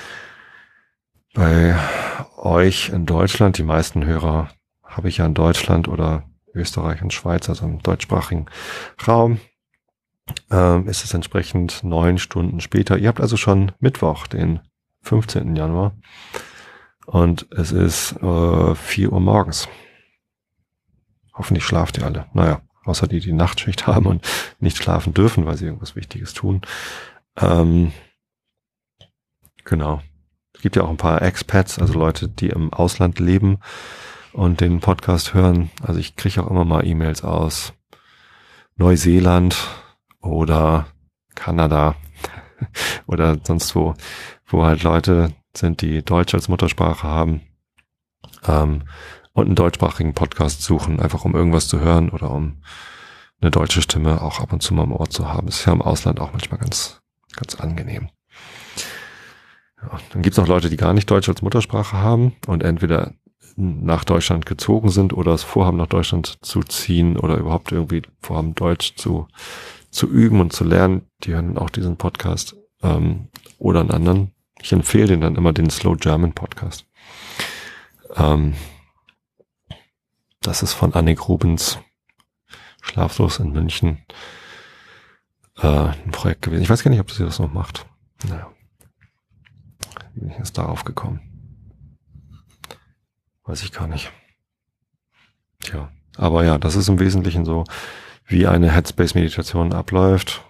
Bei euch in Deutschland, die meisten Hörer habe ich ja in Deutschland oder Österreich und Schweiz, also im deutschsprachigen Raum, ist es entsprechend 9 Stunden später. Ihr habt also schon Mittwoch, den 15. Januar und es ist 4 Uhr morgens. Hoffentlich schlaft ihr alle. Naja, außer die Nachtschicht haben und nicht schlafen dürfen, weil sie irgendwas Wichtiges tun. Genau. Es gibt ja auch ein paar Expats, also Leute, die im Ausland leben und den Podcast hören. Also ich kriege auch immer mal E-Mails aus Neuseeland oder Kanada oder sonst wo halt Leute sind, die Deutsch als Muttersprache haben und einen deutschsprachigen Podcast suchen, einfach um irgendwas zu hören oder um eine deutsche Stimme auch ab und zu mal im Ohr zu haben. Das ist ja im Ausland auch manchmal ganz, ganz angenehm. Ja, dann gibt es noch Leute, die gar nicht Deutsch als Muttersprache haben und entweder nach Deutschland gezogen sind oder es vorhaben, nach Deutschland zu ziehen oder überhaupt irgendwie vorhaben, Deutsch zu üben und zu lernen. Die hören auch diesen Podcast oder einen anderen. Ich empfehle denen dann immer den Slow German Podcast. Das ist von Annik Rubens, Schlaflos in München, ein Projekt gewesen. Ich weiß gar nicht, ob sie das noch macht. Naja. Wie bin ich jetzt darauf gekommen? Weiß ich gar nicht. Tja, aber ja, das ist im Wesentlichen so, wie eine Headspace-Meditation abläuft.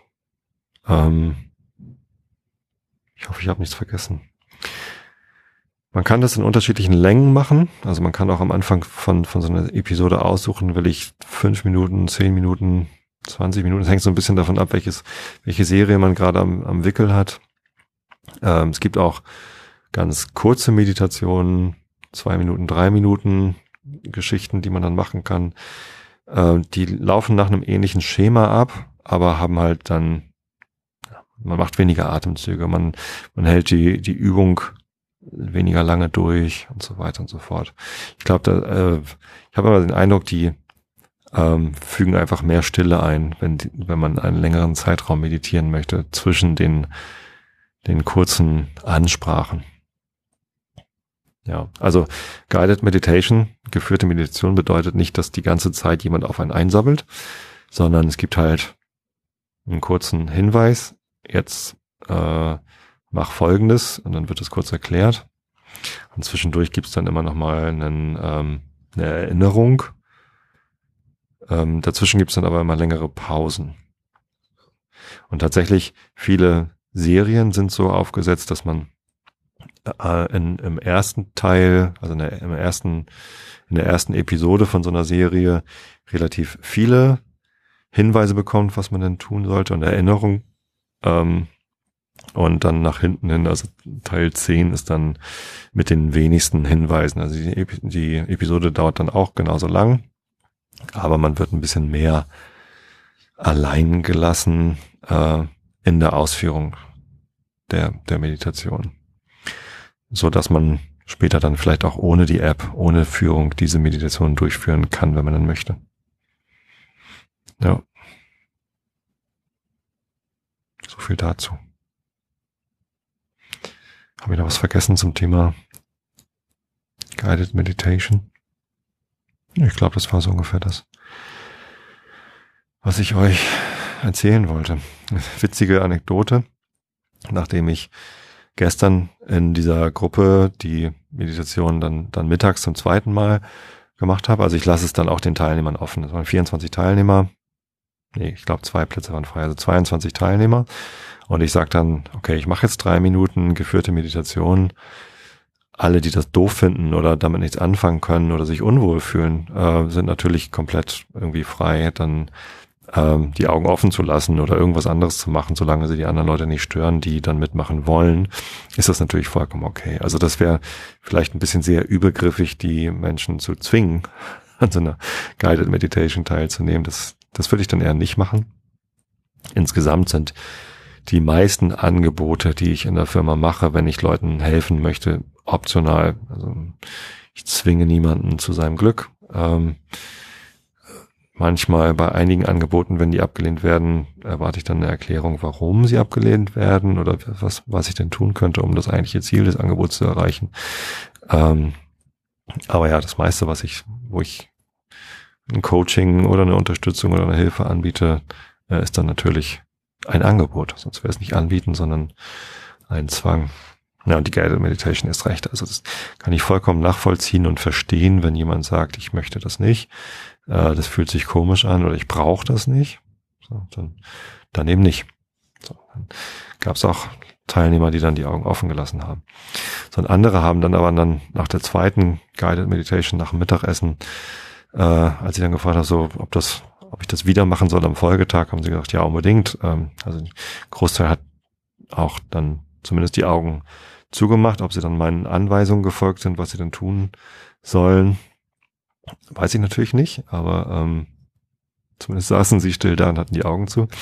Ich hoffe, ich habe nichts vergessen. Man kann das in unterschiedlichen Längen machen. Also man kann auch am Anfang von so einer Episode aussuchen, will ich 5 Minuten, 10 Minuten, 20 Minuten. Das hängt so ein bisschen davon ab, welche Serie man gerade am Wickel hat. Es gibt auch ganz kurze Meditationen, 2 Minuten, 3 Minuten Geschichten, die man dann machen kann. Die laufen nach einem ähnlichen Schema ab, aber haben halt dann, man macht weniger Atemzüge, man hält die Übung weniger lange durch und so weiter und so fort. Ich glaube, ich habe aber den Eindruck, die fügen einfach mehr Stille ein, wenn man einen längeren Zeitraum meditieren möchte zwischen den den kurzen Ansprachen. Ja, also Guided Meditation, geführte Meditation bedeutet nicht, dass die ganze Zeit jemand auf einen einsabbelt, sondern es gibt halt einen kurzen Hinweis, jetzt mach Folgendes und dann wird es kurz erklärt. Und zwischendurch gibt's dann immer nochmal eine Erinnerung. Dazwischen gibt's dann aber immer längere Pausen. Und tatsächlich viele Serien sind so aufgesetzt, dass man im ersten Teil, also in der ersten Episode von so einer Serie relativ viele Hinweise bekommt, was man denn tun sollte und Erinnerung. Und dann nach hinten hin, also Teil 10 ist dann mit den wenigsten Hinweisen. Also die Episode dauert dann auch genauso lang, aber man wird ein bisschen mehr allein gelassen in der Ausführung der Meditation, so dass man später dann vielleicht auch ohne die App, ohne Führung diese Meditation durchführen kann, wenn man dann möchte. Ja. So viel dazu. Habe ich noch was vergessen zum Thema Guided Meditation? Ich glaube, das war so ungefähr das, was ich euch erzählen wollte. Witzige Anekdote, nachdem ich gestern in dieser Gruppe die Meditation dann mittags zum zweiten Mal gemacht habe. Also ich lasse es dann auch den Teilnehmern offen. Es waren 24 Teilnehmer. Nee, ich glaube 2 Plätze waren frei, also 22 Teilnehmer. Und ich sage dann, okay, ich mache jetzt 3 Minuten geführte Meditation. Alle, die das doof finden oder damit nichts anfangen können oder sich unwohl fühlen, sind natürlich komplett irgendwie frei, dann die Augen offen zu lassen oder irgendwas anderes zu machen, solange sie die anderen Leute nicht stören, die dann mitmachen wollen, ist das natürlich vollkommen okay. Also das wäre vielleicht ein bisschen sehr übergriffig, die Menschen zu zwingen, an so einer Guided Meditation teilzunehmen. Das würde ich dann eher nicht machen. Insgesamt sind die meisten Angebote, die ich in der Firma mache, wenn ich Leuten helfen möchte, optional. Also ich zwinge niemanden zu seinem Glück. Manchmal bei einigen Angeboten, wenn die abgelehnt werden, erwarte ich dann eine Erklärung, warum sie abgelehnt werden oder was ich denn tun könnte, um das eigentliche Ziel des Angebots zu erreichen. Aber ja, das meiste, wo ich ein Coaching oder eine Unterstützung oder eine Hilfe anbiete, ist dann natürlich ein Angebot. Sonst wäre es nicht anbieten, sondern ein Zwang. Ja, und die Guided Meditation ist recht. Also das kann ich vollkommen nachvollziehen und verstehen, wenn jemand sagt, ich möchte das nicht. Das fühlt sich komisch an oder ich brauche das nicht. So, dann eben nicht. So, dann gab es auch Teilnehmer, die dann die Augen offen gelassen haben. So, und andere haben dann aber nach der zweiten Guided Meditation nach dem Mittagessen, als ich dann gefragt habe, so, ob ich das wieder machen soll am Folgetag, haben sie gesagt, ja, unbedingt. Also ein Großteil hat auch dann zumindest die Augen zugemacht. Ob sie dann meinen Anweisungen gefolgt sind, was sie dann tun sollen, weiß ich natürlich nicht, aber zumindest saßen sie still da und hatten die Augen zu.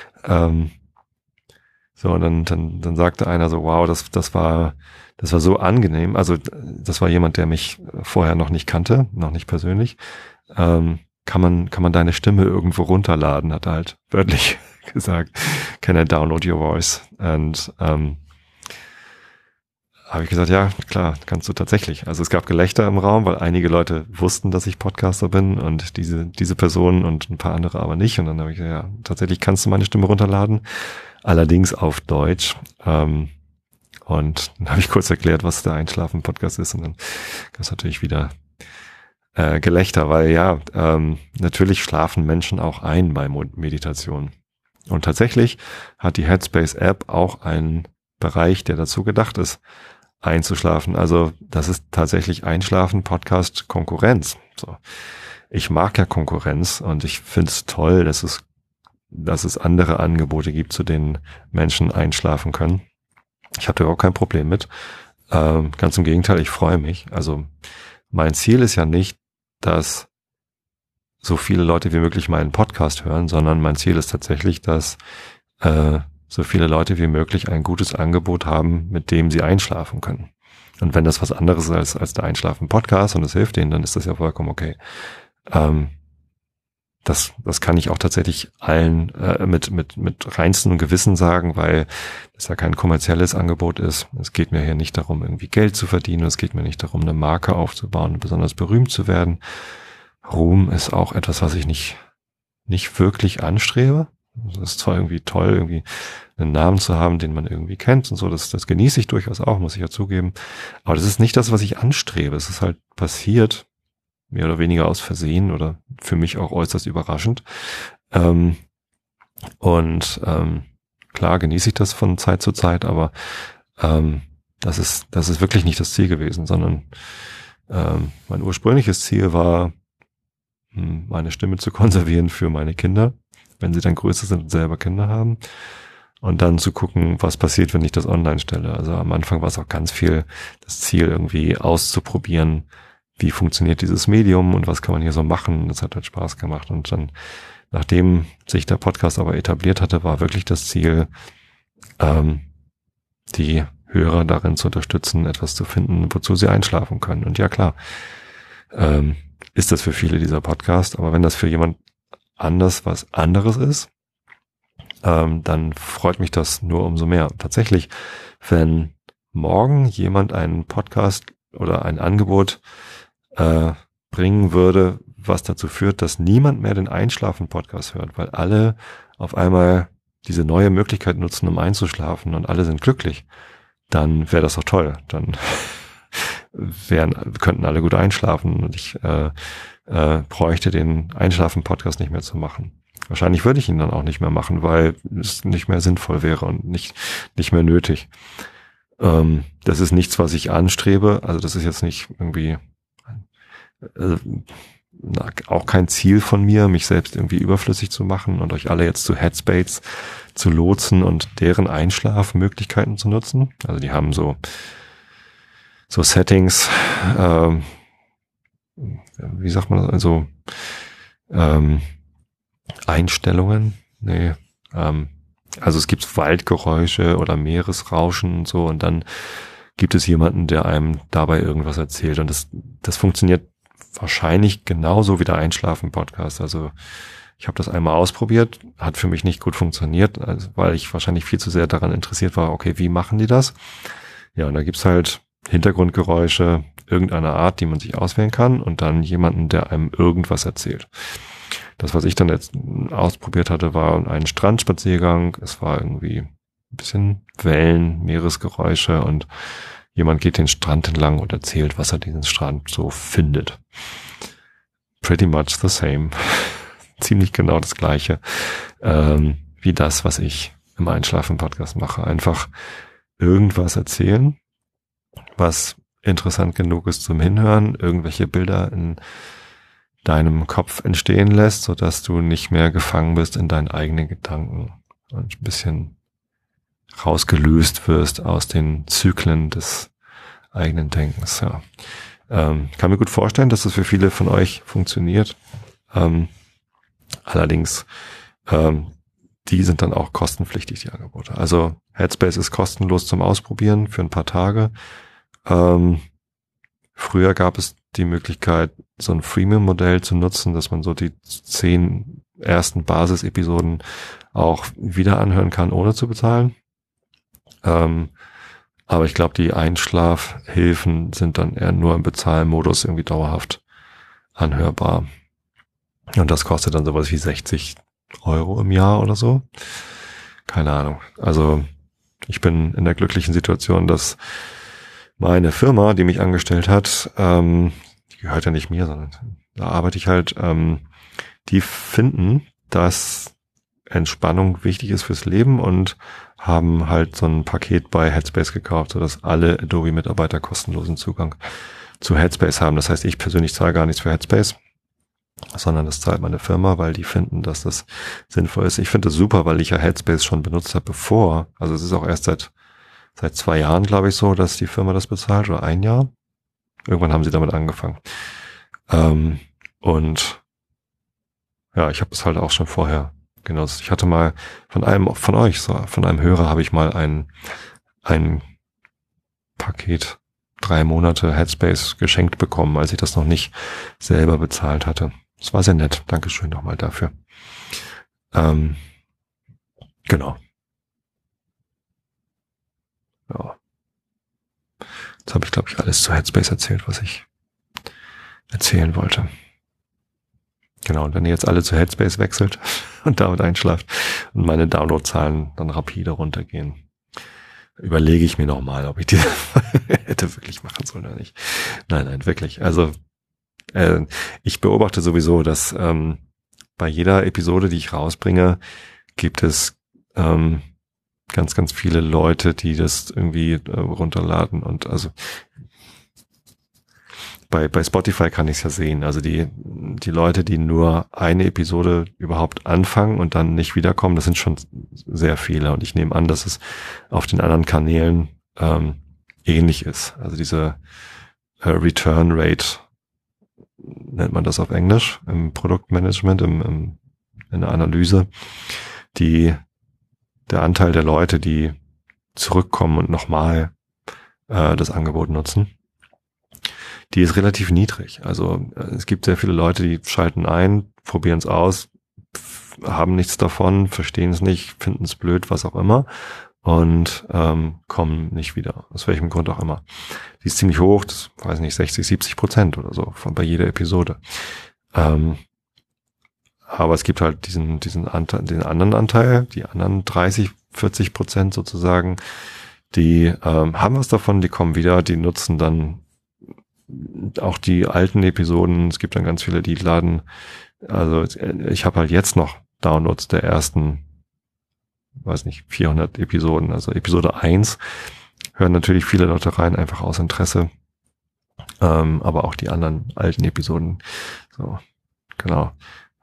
So, und dann sagte einer so, wow, das war so angenehm. Also das war jemand, der mich vorher noch nicht kannte, noch nicht persönlich. Kann man deine Stimme irgendwo runterladen, hat er halt wörtlich gesagt. Can I download your voice? Und habe ich gesagt, ja, klar, kannst du tatsächlich. Also es gab Gelächter im Raum, weil einige Leute wussten, dass ich Podcaster bin und diese Person und ein paar andere aber nicht. Und dann habe ich gesagt, ja, tatsächlich kannst du meine Stimme runterladen, allerdings auf Deutsch. Und dann habe ich kurz erklärt, was der Einschlafen-Podcast ist. Und dann gab es natürlich wieder Gelächter, weil ja, natürlich schlafen Menschen auch ein bei Meditation. Und tatsächlich hat die Headspace-App auch einen Bereich, der dazu gedacht ist, einzuschlafen. Also das ist tatsächlich Einschlafen, Podcast, Konkurrenz. So. Ich mag ja Konkurrenz und ich finde es toll, dass es andere Angebote gibt, zu denen Menschen einschlafen können. Ich habe da überhaupt kein Problem mit. Ganz im Gegenteil, ich freue mich. Also mein Ziel ist ja nicht, dass so viele Leute wie möglich meinen Podcast hören, sondern mein Ziel ist tatsächlich, dass so viele Leute wie möglich ein gutes Angebot haben, mit dem sie einschlafen können. Und wenn das was anderes ist als der Einschlafen-Podcast und es hilft denen, dann ist das ja vollkommen okay. das kann ich auch tatsächlich allen mit reinstem Gewissen sagen, weil das ja kein kommerzielles Angebot ist. Es geht mir hier nicht darum, irgendwie Geld zu verdienen. Es geht mir nicht darum, eine Marke aufzubauen, besonders berühmt zu werden. Ruhm ist auch etwas, was ich nicht wirklich anstrebe. Es ist zwar irgendwie toll, irgendwie einen Namen zu haben, den man irgendwie kennt und so. Das genieße ich durchaus auch, muss ich ja zugeben. Aber das ist nicht das, was ich anstrebe. Es ist halt passiert, mehr oder weniger aus Versehen oder für mich auch äußerst überraschend. Klar genieße ich das von Zeit zu Zeit, aber das ist wirklich nicht das Ziel gewesen, sondern mein ursprüngliches Ziel war, meine Stimme zu konservieren für meine Kinder, wenn sie dann größer sind und selber Kinder haben. Und dann zu gucken, was passiert, wenn ich das online stelle. Also am Anfang war es auch ganz viel das Ziel, irgendwie auszuprobieren, wie funktioniert dieses Medium und was kann man hier so machen. Das hat halt Spaß gemacht. Und dann, nachdem sich der Podcast aber etabliert hatte, war wirklich das Ziel, die Hörer darin zu unterstützen, etwas zu finden, wozu sie einschlafen können. Und ja, klar, ist das für viele dieser Podcast. Aber wenn das für jemand anders was anderes ist, dann freut mich das nur umso mehr. Tatsächlich, wenn morgen jemand einen Podcast oder ein Angebot bringen würde, was dazu führt, dass niemand mehr den Einschlafen-Podcast hört, weil alle auf einmal diese neue Möglichkeit nutzen, um einzuschlafen und alle sind glücklich, dann wäre das doch toll. Dann könnten alle gut einschlafen und ich bräuchte den Einschlafen-Podcast nicht mehr zu machen. Wahrscheinlich würde ich ihn dann auch nicht mehr machen, weil es nicht mehr sinnvoll wäre und nicht mehr nötig. Das ist nichts, was ich anstrebe. Also das ist jetzt nicht irgendwie auch kein Ziel von mir, mich selbst irgendwie überflüssig zu machen und euch alle jetzt zu Headspace zu lotsen und deren Einschlafmöglichkeiten zu nutzen. Also die haben so Settings, wie sagt man das, also Einstellungen, also es gibt Waldgeräusche oder Meeresrauschen und so und dann gibt es jemanden, der einem dabei irgendwas erzählt und das funktioniert wahrscheinlich genauso wie der Einschlafen-Podcast. Also ich habe das einmal ausprobiert, hat für mich nicht gut funktioniert, also weil ich wahrscheinlich viel zu sehr daran interessiert war, okay, wie machen die das? Ja, und da gibt's halt Hintergrundgeräusche irgendeiner Art, die man sich auswählen kann und dann jemanden, der einem irgendwas erzählt. Das, was ich dann jetzt ausprobiert hatte, war ein Strandspaziergang. Es war irgendwie ein bisschen Wellen, Meeresgeräusche und jemand geht den Strand entlang und erzählt, was er diesen Strand so findet. Pretty much the same. Ziemlich genau das Gleiche wie das, was ich im Einschlafen-Podcast mache. Einfach irgendwas erzählen, was interessant genug ist zum Hinhören, irgendwelche Bilder in deinem Kopf entstehen lässt, sodass du nicht mehr gefangen bist in deinen eigenen Gedanken und ein bisschen rausgelöst wirst aus den Zyklen des eigenen Denkens. Ja. Kann mir gut vorstellen, dass das für viele von euch funktioniert. Allerdings, die sind dann auch kostenpflichtig, die Angebote. Also Headspace ist kostenlos zum Ausprobieren für ein paar Tage. Früher gab es die Möglichkeit, so ein Freemium-Modell zu nutzen, dass man so die 10 ersten Basis-Episoden auch wieder anhören kann, ohne zu bezahlen. Aber ich glaube, die Einschlafhilfen sind dann eher nur im Bezahlmodus irgendwie dauerhaft anhörbar. Und das kostet dann sowas wie 60 € im Jahr oder so. Keine Ahnung. Also ich bin in der glücklichen Situation, dass meine Firma, die mich angestellt hat, die gehört ja nicht mir, sondern da arbeite ich halt, die finden, dass Entspannung wichtig ist fürs Leben und haben halt so ein Paket bei Headspace gekauft, sodass alle Adobe-Mitarbeiter kostenlosen Zugang zu Headspace haben. Das heißt, ich persönlich zahle gar nichts für Headspace, sondern das zahlt meine Firma, weil die finden, dass das sinnvoll ist. Ich finde das super, weil ich ja Headspace schon benutzt habe also es ist auch erst seit 2 Jahren, glaube ich, so, dass die Firma das bezahlt, oder 1 Jahr. Irgendwann haben sie damit angefangen. Und ja, ich habe es halt auch schon vorher genutzt. Ich hatte mal von einem Hörer habe ich mal ein Paket 3 Monate Headspace geschenkt bekommen, als ich das noch nicht selber bezahlt hatte. Es war sehr nett. Dankeschön nochmal dafür. Genau. Ja. Jetzt habe ich, glaube ich, alles zu Headspace erzählt, was ich erzählen wollte. Genau, und wenn ihr jetzt alle zu Headspace wechselt und damit einschlaft und meine Downloadzahlen dann rapide runtergehen, überlege ich mir nochmal, ob ich die hätte wirklich machen sollen oder nicht. Nein, wirklich. Also ich beobachte sowieso, dass bei jeder Episode, die ich rausbringe, gibt es ganz, ganz viele Leute, die das irgendwie runterladen. Und also bei Spotify kann ich es ja sehen. Also die Leute, die nur eine Episode überhaupt anfangen und dann nicht wiederkommen, das sind schon sehr viele. Und ich nehme an, dass es auf den anderen Kanälen ähnlich ist. Also diese Return Rate nennt man das auf Englisch im Produktmanagement, in der Analyse. Der Anteil der Leute, die zurückkommen und nochmal das Angebot nutzen, die ist relativ niedrig. Also es gibt sehr viele Leute, die schalten ein, probieren es aus, haben nichts davon, verstehen es nicht, finden es blöd, was auch immer und kommen nicht wieder. Aus welchem Grund auch immer. Die ist ziemlich hoch, das weiß nicht, 60-70% oder so bei jeder Episode. Aber es gibt halt diesen Anteil, den anderen Anteil, die anderen 30-40% sozusagen, die haben was davon, die kommen wieder, die nutzen dann auch die alten Episoden. Es gibt dann ganz viele, die laden, also ich habe halt jetzt noch Downloads der ersten, weiß nicht, 400 Episoden, also Episode 1 hören natürlich viele Leute rein, einfach aus Interesse, aber auch die anderen alten Episoden, so, genau.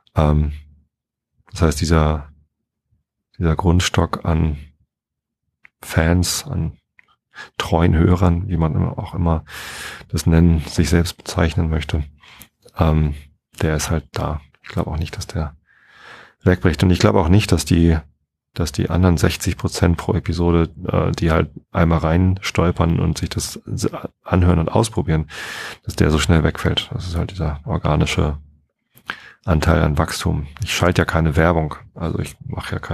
Das heißt, dieser Grundstock an Fans, an treuen Hörern, wie man auch immer das nennen, sich selbst bezeichnen möchte, der ist halt da. Ich glaube auch nicht, dass der wegbricht. Und ich glaube auch nicht, dass die anderen 60% pro Episode, die halt einmal reinstolpern und sich das anhören und ausprobieren, dass der so schnell wegfällt. Das ist halt dieser organische Anteil an Wachstum. Ich schalte ja keine Werbung. Also ich mache ja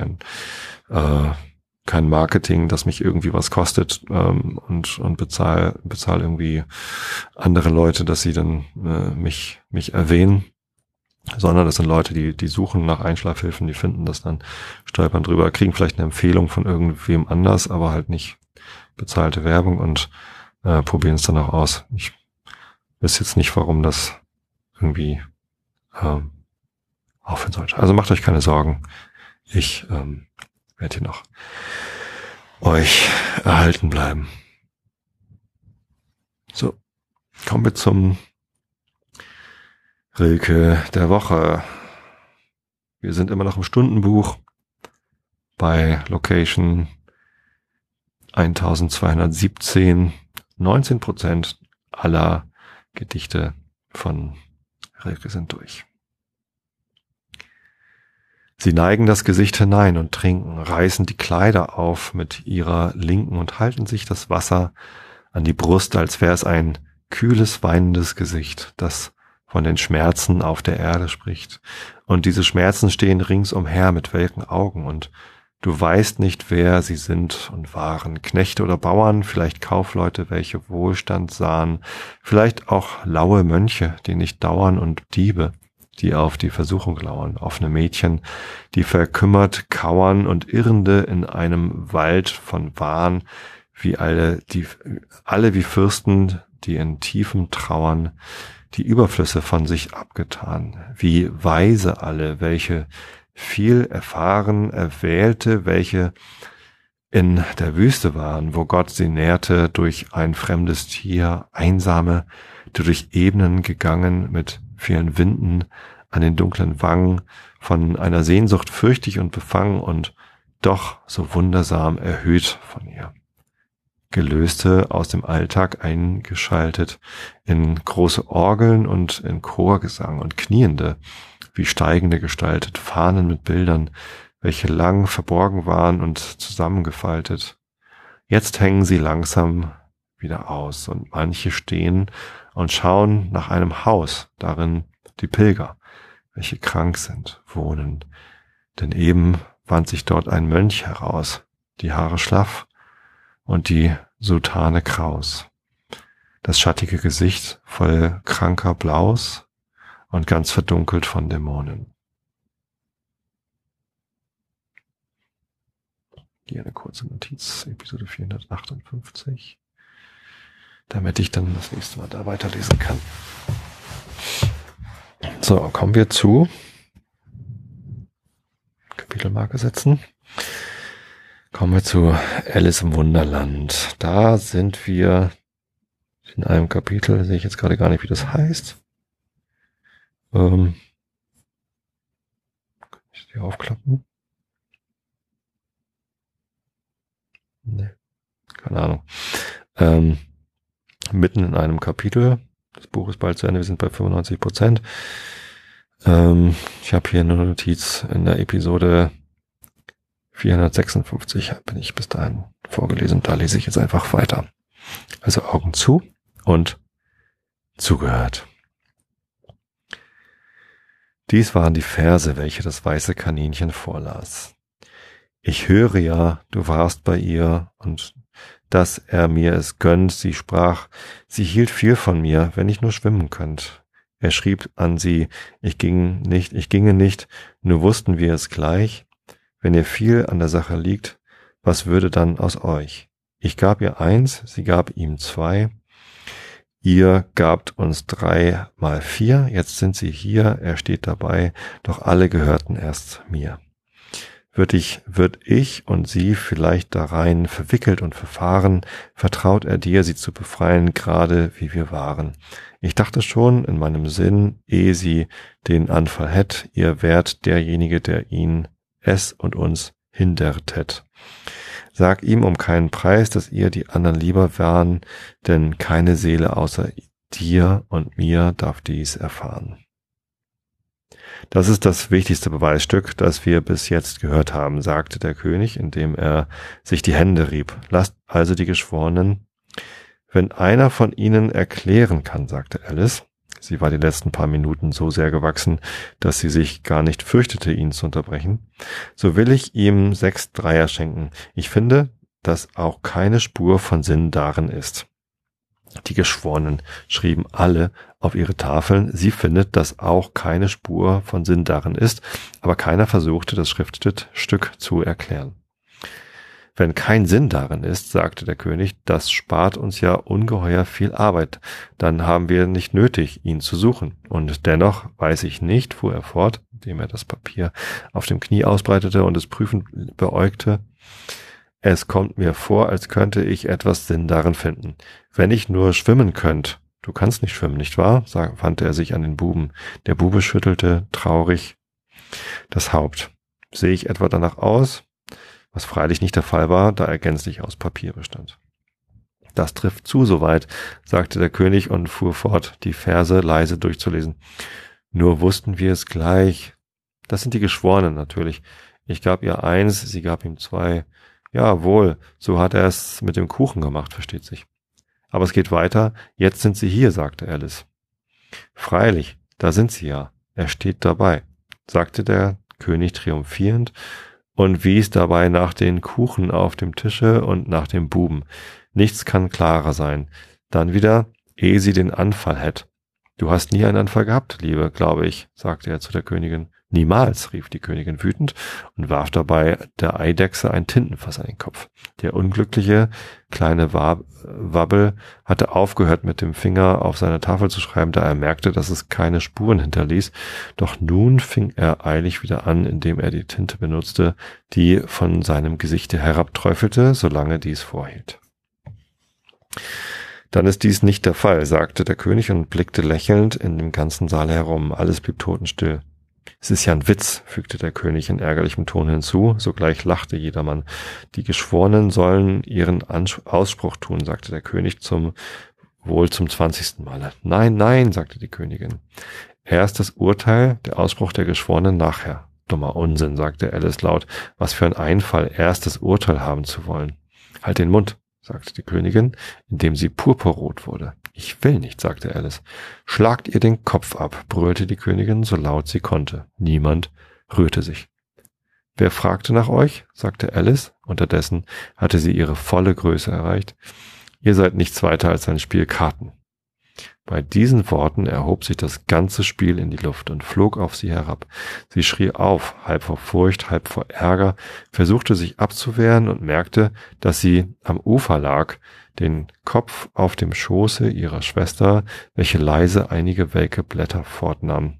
kein Marketing, das mich irgendwie was kostet und bezahle irgendwie andere Leute, dass sie dann mich erwähnen, sondern das sind Leute, die suchen nach Einschlafhilfen, die finden das dann, stolpern drüber, kriegen vielleicht eine Empfehlung von irgendwem anders, aber halt nicht bezahlte Werbung und probieren es dann auch aus. Ich weiß jetzt nicht, warum das irgendwie aufhören sollte. Also macht euch keine Sorgen. Ich werde hier noch euch erhalten bleiben. So, kommen wir zum Rilke der Woche. Wir sind immer noch im Stundenbuch bei Location 1217. 19% aller Gedichte von Rilke sind durch. Sie neigen das Gesicht hinein und trinken, reißen die Kleider auf mit ihrer Linken und halten sich das Wasser an die Brust, als wäre es ein kühles, weinendes Gesicht, das von den Schmerzen auf der Erde spricht. Und diese Schmerzen stehen ringsumher mit welken Augen, und du weißt nicht, wer sie sind und waren. Knechte oder Bauern, vielleicht Kaufleute, welche Wohlstand sahen, vielleicht auch laue Mönche, die nicht dauern, und Diebe, die auf die Versuchung lauern, offene Mädchen, die verkümmert kauern, und Irrende in einem Wald von Wahn, wie alle wie Fürsten, die in tiefem Trauern die Überflüsse von sich abgetan, wie Weise alle, welche viel erfahren, Erwählte, welche in der Wüste waren, wo Gott sie nährte durch ein fremdes Tier, Einsame, die durch Ebenen gegangen mit vielen Winden an den dunklen Wangen, von einer Sehnsucht fürchtig und befangen und doch so wundersam erhöht von ihr. Gelöste aus dem Alltag eingeschaltet in große Orgeln und in Chorgesang, und Kniende, wie steigende gestaltet, Fahnen mit Bildern, welche lang verborgen waren und zusammengefaltet. Jetzt hängen sie langsam wieder aus, und manche stehen und schauen nach einem Haus, darin die Pilger, welche krank sind, wohnen. Denn eben wand sich dort ein Mönch heraus, die Haare schlaff und die Soutane kraus, das schattige Gesicht voll kranker Blaus und ganz verdunkelt von Dämonen. Hier eine kurze Notiz, Episode 458, damit ich dann das nächste Mal da weiterlesen kann. So, kommen wir zu Kapitelmarke setzen. Kommen wir zu Alice im Wunderland. Da sind wir in einem Kapitel, sehe ich jetzt gerade gar nicht, wie das heißt. Kann ich die aufklappen? Nee, keine Ahnung. Mitten in einem Kapitel. Das Buch ist bald zu Ende, wir sind bei 95%. Ich habe hier eine Notiz in der Episode 456, bin ich bis dahin vorgelesen. Da lese ich jetzt einfach weiter. Also Augen zu und zugehört. Dies waren die Verse, welche das weiße Kaninchen vorlas. Ich höre ja, du warst bei ihr und dass er mir es gönnt, sie sprach, sie hielt viel von mir, wenn ich nur schwimmen könnt. Er schrieb an sie, ich ginge nicht, nur wussten wir es gleich. Wenn ihr viel an der Sache liegt, was würde dann aus euch? Ich gab ihr 1, sie gab ihm 2. Ihr gabt uns 3 mal 4, jetzt sind sie hier, er steht dabei, doch alle gehörten erst mir. Wird ich und sie vielleicht darein verwickelt und verfahren, vertraut er dir, sie zu befreien, gerade wie wir waren. Ich dachte schon in meinem Sinn, ehe sie den Anfall hätt, ihr wärt derjenige, der ihn, es und uns hindert hätt. Sag ihm um keinen Preis, dass ihr die anderen lieber wären, denn keine Seele außer dir und mir darf dies erfahren. Das ist das wichtigste Beweisstück, das wir bis jetzt gehört haben, sagte der König, indem er sich die Hände rieb. Lasst also die Geschworenen, wenn einer von ihnen erklären kann, sagte Alice. Sie war die letzten paar Minuten so sehr gewachsen, dass sie sich gar nicht fürchtete, ihn zu unterbrechen. So will ich ihm 6 Dreier schenken. Ich finde, dass auch keine Spur von Sinn darin ist. Die Geschworenen schrieben alle auf ihre Tafeln, sie findet, dass auch keine Spur von Sinn darin ist, aber keiner versuchte, das Schriftstück zu erklären. Wenn kein Sinn darin ist, sagte der König, das spart uns ja ungeheuer viel Arbeit, dann haben wir nicht nötig, ihn zu suchen. Und dennoch weiß ich nicht, fuhr er fort, indem er das Papier auf dem Knie ausbreitete und es prüfend beäugte, es kommt mir vor, als könnte ich etwas Sinn darin finden. Wenn ich nur schwimmen könnt, du kannst nicht schwimmen, nicht wahr? Wandte er sich an den Buben. Der Bube schüttelte traurig das Haupt. Sehe ich etwa danach aus? Was freilich nicht der Fall war, da er gänzlich aus Papier bestand. Das trifft zu soweit, sagte der König und fuhr fort, die Verse leise durchzulesen. Nur wussten wir es gleich. Das sind die Geschworenen natürlich. Ich gab ihr 1, sie gab ihm 2. Ja, wohl, so hat er es mit dem Kuchen gemacht, versteht sich. Aber es geht weiter. Jetzt sind sie hier, sagte Alice. Freilich, da sind sie ja. Er steht dabei, sagte der König triumphierend und wies dabei nach den Kuchen auf dem Tische und nach dem Buben. Nichts kann klarer sein. Dann wieder, ehe sie den Anfall hätt. Du hast nie einen Anfall gehabt, Liebe, glaube ich, sagte er zu der Königin. Niemals, rief die Königin wütend und warf dabei der Eidechse ein Tintenfass an den Kopf. Der unglückliche kleine Wabbel hatte aufgehört, mit dem Finger auf seiner Tafel zu schreiben, da er merkte, dass es keine Spuren hinterließ. Doch nun fing er eilig wieder an, indem er die Tinte benutzte, die von seinem Gesichte herabträufelte, solange dies vorhielt. Dann ist dies nicht der Fall, sagte der König und blickte lächelnd in dem ganzen Saal herum. Alles blieb totenstill. Es ist ja ein Witz, fügte der König in ärgerlichem Ton hinzu, sogleich lachte jedermann. Die Geschworenen sollen ihren Ausspruch tun, sagte der König wohl zum 20. Male. Nein, nein, sagte die Königin. Erst das Urteil, der Ausspruch der Geschworenen nachher. Dummer Unsinn, sagte Alice laut. Was für ein Einfall, erst das Urteil haben zu wollen. Halt den Mund, sagte die Königin, indem sie purpurrot wurde. Ich will nicht, sagte Alice. Schlagt ihr den Kopf ab, brüllte die Königin, so laut sie konnte. Niemand rührte sich. Wer fragte nach euch? Sagte Alice. Unterdessen hatte sie ihre volle Größe erreicht. Ihr seid nichts weiter als ein Spiel Karten. Bei diesen Worten erhob sich das ganze Spiel in die Luft und flog auf sie herab. Sie schrie auf, halb vor Furcht, halb vor Ärger, versuchte sich abzuwehren und merkte, dass sie am Ufer lag, den Kopf auf dem Schoße ihrer Schwester, welche leise einige welke Blätter fortnahm,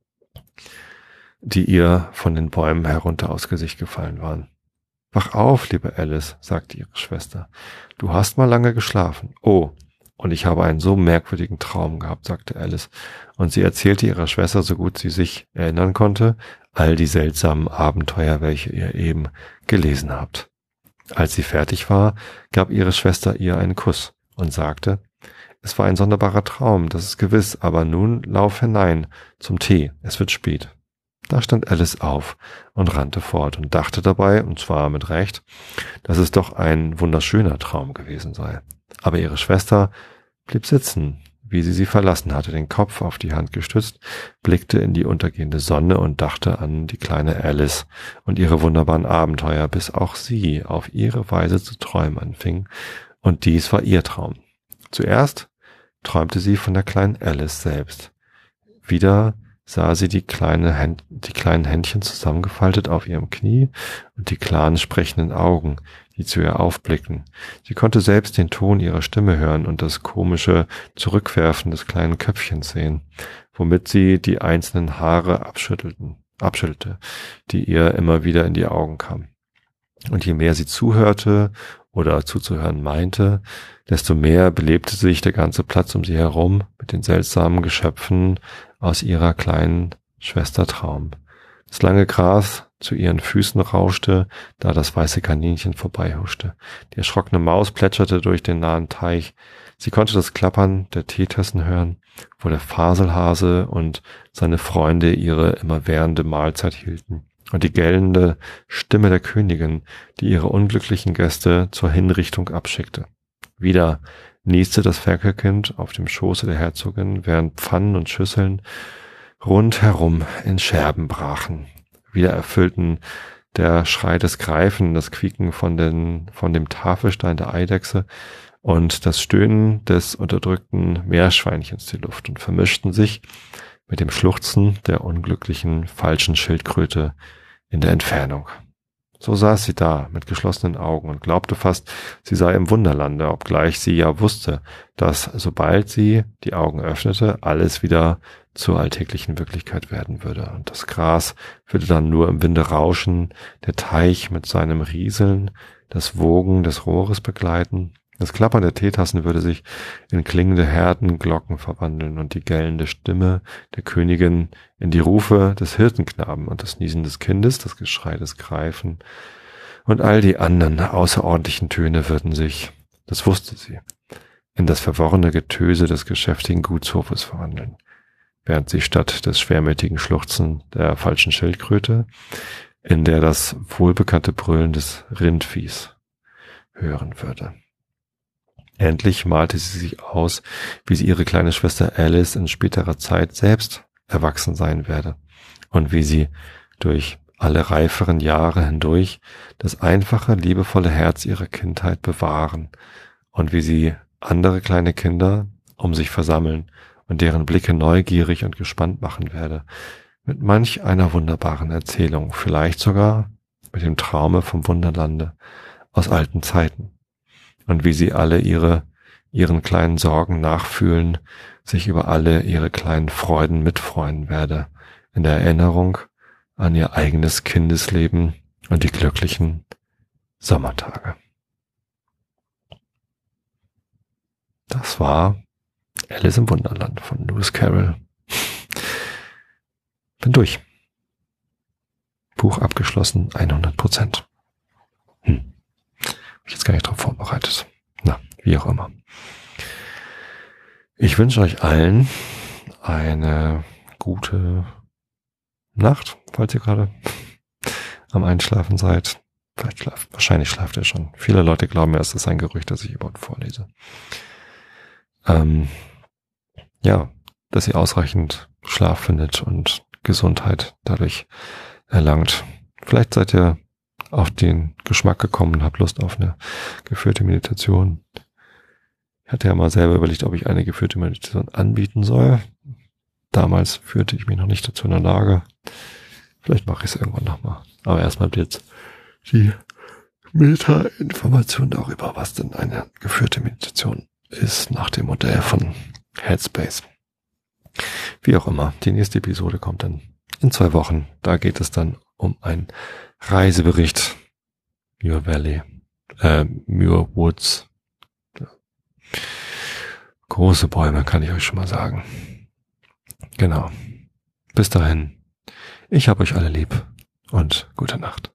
die ihr von den Bäumen herunter aufs Gesicht gefallen waren. Wach auf, liebe Alice, sagte ihre Schwester. Du hast mal lange geschlafen. Oh, und ich habe einen so merkwürdigen Traum gehabt, sagte Alice. Und sie erzählte ihrer Schwester, so gut sie sich erinnern konnte, all die seltsamen Abenteuer, welche ihr eben gelesen habt. Als sie fertig war, gab ihre Schwester ihr einen Kuss und sagte, es war ein sonderbarer Traum, das ist gewiss, aber nun lauf hinein zum Tee, es wird spät. Da stand Alice auf und rannte fort und dachte dabei, und zwar mit Recht, dass es doch ein wunderschöner Traum gewesen sei. Aber ihre Schwester blieb sitzen, wie sie verlassen hatte, den Kopf auf die Hand gestützt, blickte in die untergehende Sonne und dachte an die kleine Alice und ihre wunderbaren Abenteuer, bis auch sie auf ihre Weise zu träumen anfing, und dies war ihr Traum. Zuerst träumte sie von der kleinen Alice selbst. Wieder sah sie die kleinen Händchen zusammengefaltet auf ihrem Knie und die klaren sprechenden Augen, die zu ihr aufblickten. Sie konnte selbst den Ton ihrer Stimme hören und das komische Zurückwerfen des kleinen Köpfchens sehen, womit sie die einzelnen Haare abschüttelte, die ihr immer wieder in die Augen kamen. Und je mehr sie zuhörte oder zuzuhören meinte, desto mehr belebte sich der ganze Platz um sie herum mit den seltsamen Geschöpfen aus ihrer kleinen Schwester Traum. Das lange Gras zu ihren Füßen rauschte, da das weiße Kaninchen vorbeihuschte. Die erschrockene Maus plätscherte durch den nahen Teich. Sie konnte das Klappern der Teetassen hören, wo der Faselhase und seine Freunde ihre immerwährende Mahlzeit hielten. Und die gellende Stimme der Königin, die ihre unglücklichen Gäste zur Hinrichtung abschickte. Wieder nieste das Ferkelkind auf dem Schoße der Herzogin, während Pfannen und Schüsseln rundherum in Scherben brachen. Wieder erfüllten der Schrei des Greifen, das Quieken von dem Tafelstein der Eidechse und das Stöhnen des unterdrückten Meerschweinchens die Luft und vermischten sich mit dem Schluchzen der unglücklichen falschen Schildkröte in der Entfernung. So saß sie da mit geschlossenen Augen und glaubte fast, sie sei im Wunderlande, obgleich sie ja wusste, dass sobald sie die Augen öffnete, alles wieder zur alltäglichen Wirklichkeit werden würde. Und das Gras würde dann nur im Winde rauschen, der Teich mit seinem Rieseln, das Wogen des Rohres begleiten. Das Klappern der Teetassen würde sich in klingende Herdenglocken verwandeln und die gellende Stimme der Königin in die Rufe des Hirtenknaben und das Niesen des Kindes, das Geschrei des Greifen und all die anderen außerordentlichen Töne würden sich, das wusste sie, in das verworrene Getöse des geschäftigen Gutshofes verwandeln, während sie statt des schwermütigen Schluchzen der falschen Schildkröte in der das wohlbekannte Brüllen des Rindviehs hören würde. Endlich malte sie sich aus, wie sie ihre kleine Schwester Alice in späterer Zeit selbst erwachsen sein werde und wie sie durch alle reiferen Jahre hindurch das einfache, liebevolle Herz ihrer Kindheit bewahren und wie sie andere kleine Kinder um sich versammeln und deren Blicke neugierig und gespannt machen werde, mit manch einer wunderbaren Erzählung, vielleicht sogar mit dem Traume vom Wunderlande aus alten Zeiten. Und wie sie alle ihren kleinen Sorgen nachfühlen, sich über alle ihre kleinen Freuden mitfreuen werde, in der Erinnerung an ihr eigenes Kindesleben und die glücklichen Sommertage. Das war Alice im Wunderland von Lewis Carroll. Bin durch. Buch abgeschlossen, 100%. Hab ich jetzt gar nicht drauf vorbereitet. Na, wie auch immer. Ich wünsche euch allen eine gute Nacht, falls ihr gerade am Einschlafen seid. Wahrscheinlich schlaft ihr schon. Viele Leute glauben ja, es ist ein Gerücht, dass ich überhaupt vorlese. dass ihr ausreichend Schlaf findet und Gesundheit dadurch erlangt. Vielleicht seid ihr auf den Geschmack gekommen und habt Lust auf eine geführte Meditation. Ich hatte ja mal selber überlegt, ob ich eine geführte Meditation anbieten soll. Damals führte ich mich noch nicht dazu in der Lage. Vielleicht mache ich es irgendwann nochmal. Aber erstmal jetzt die Meta-Information darüber, was denn eine geführte Meditation ist, nach dem Modell von Headspace. Wie auch immer, die nächste Episode kommt dann in 2 Wochen. Da geht es dann um einen Reisebericht. Muir Valley, Muir Woods. Ja. Große Bäume, kann ich euch schon mal sagen. Genau. Bis dahin. Ich hab euch alle lieb und gute Nacht.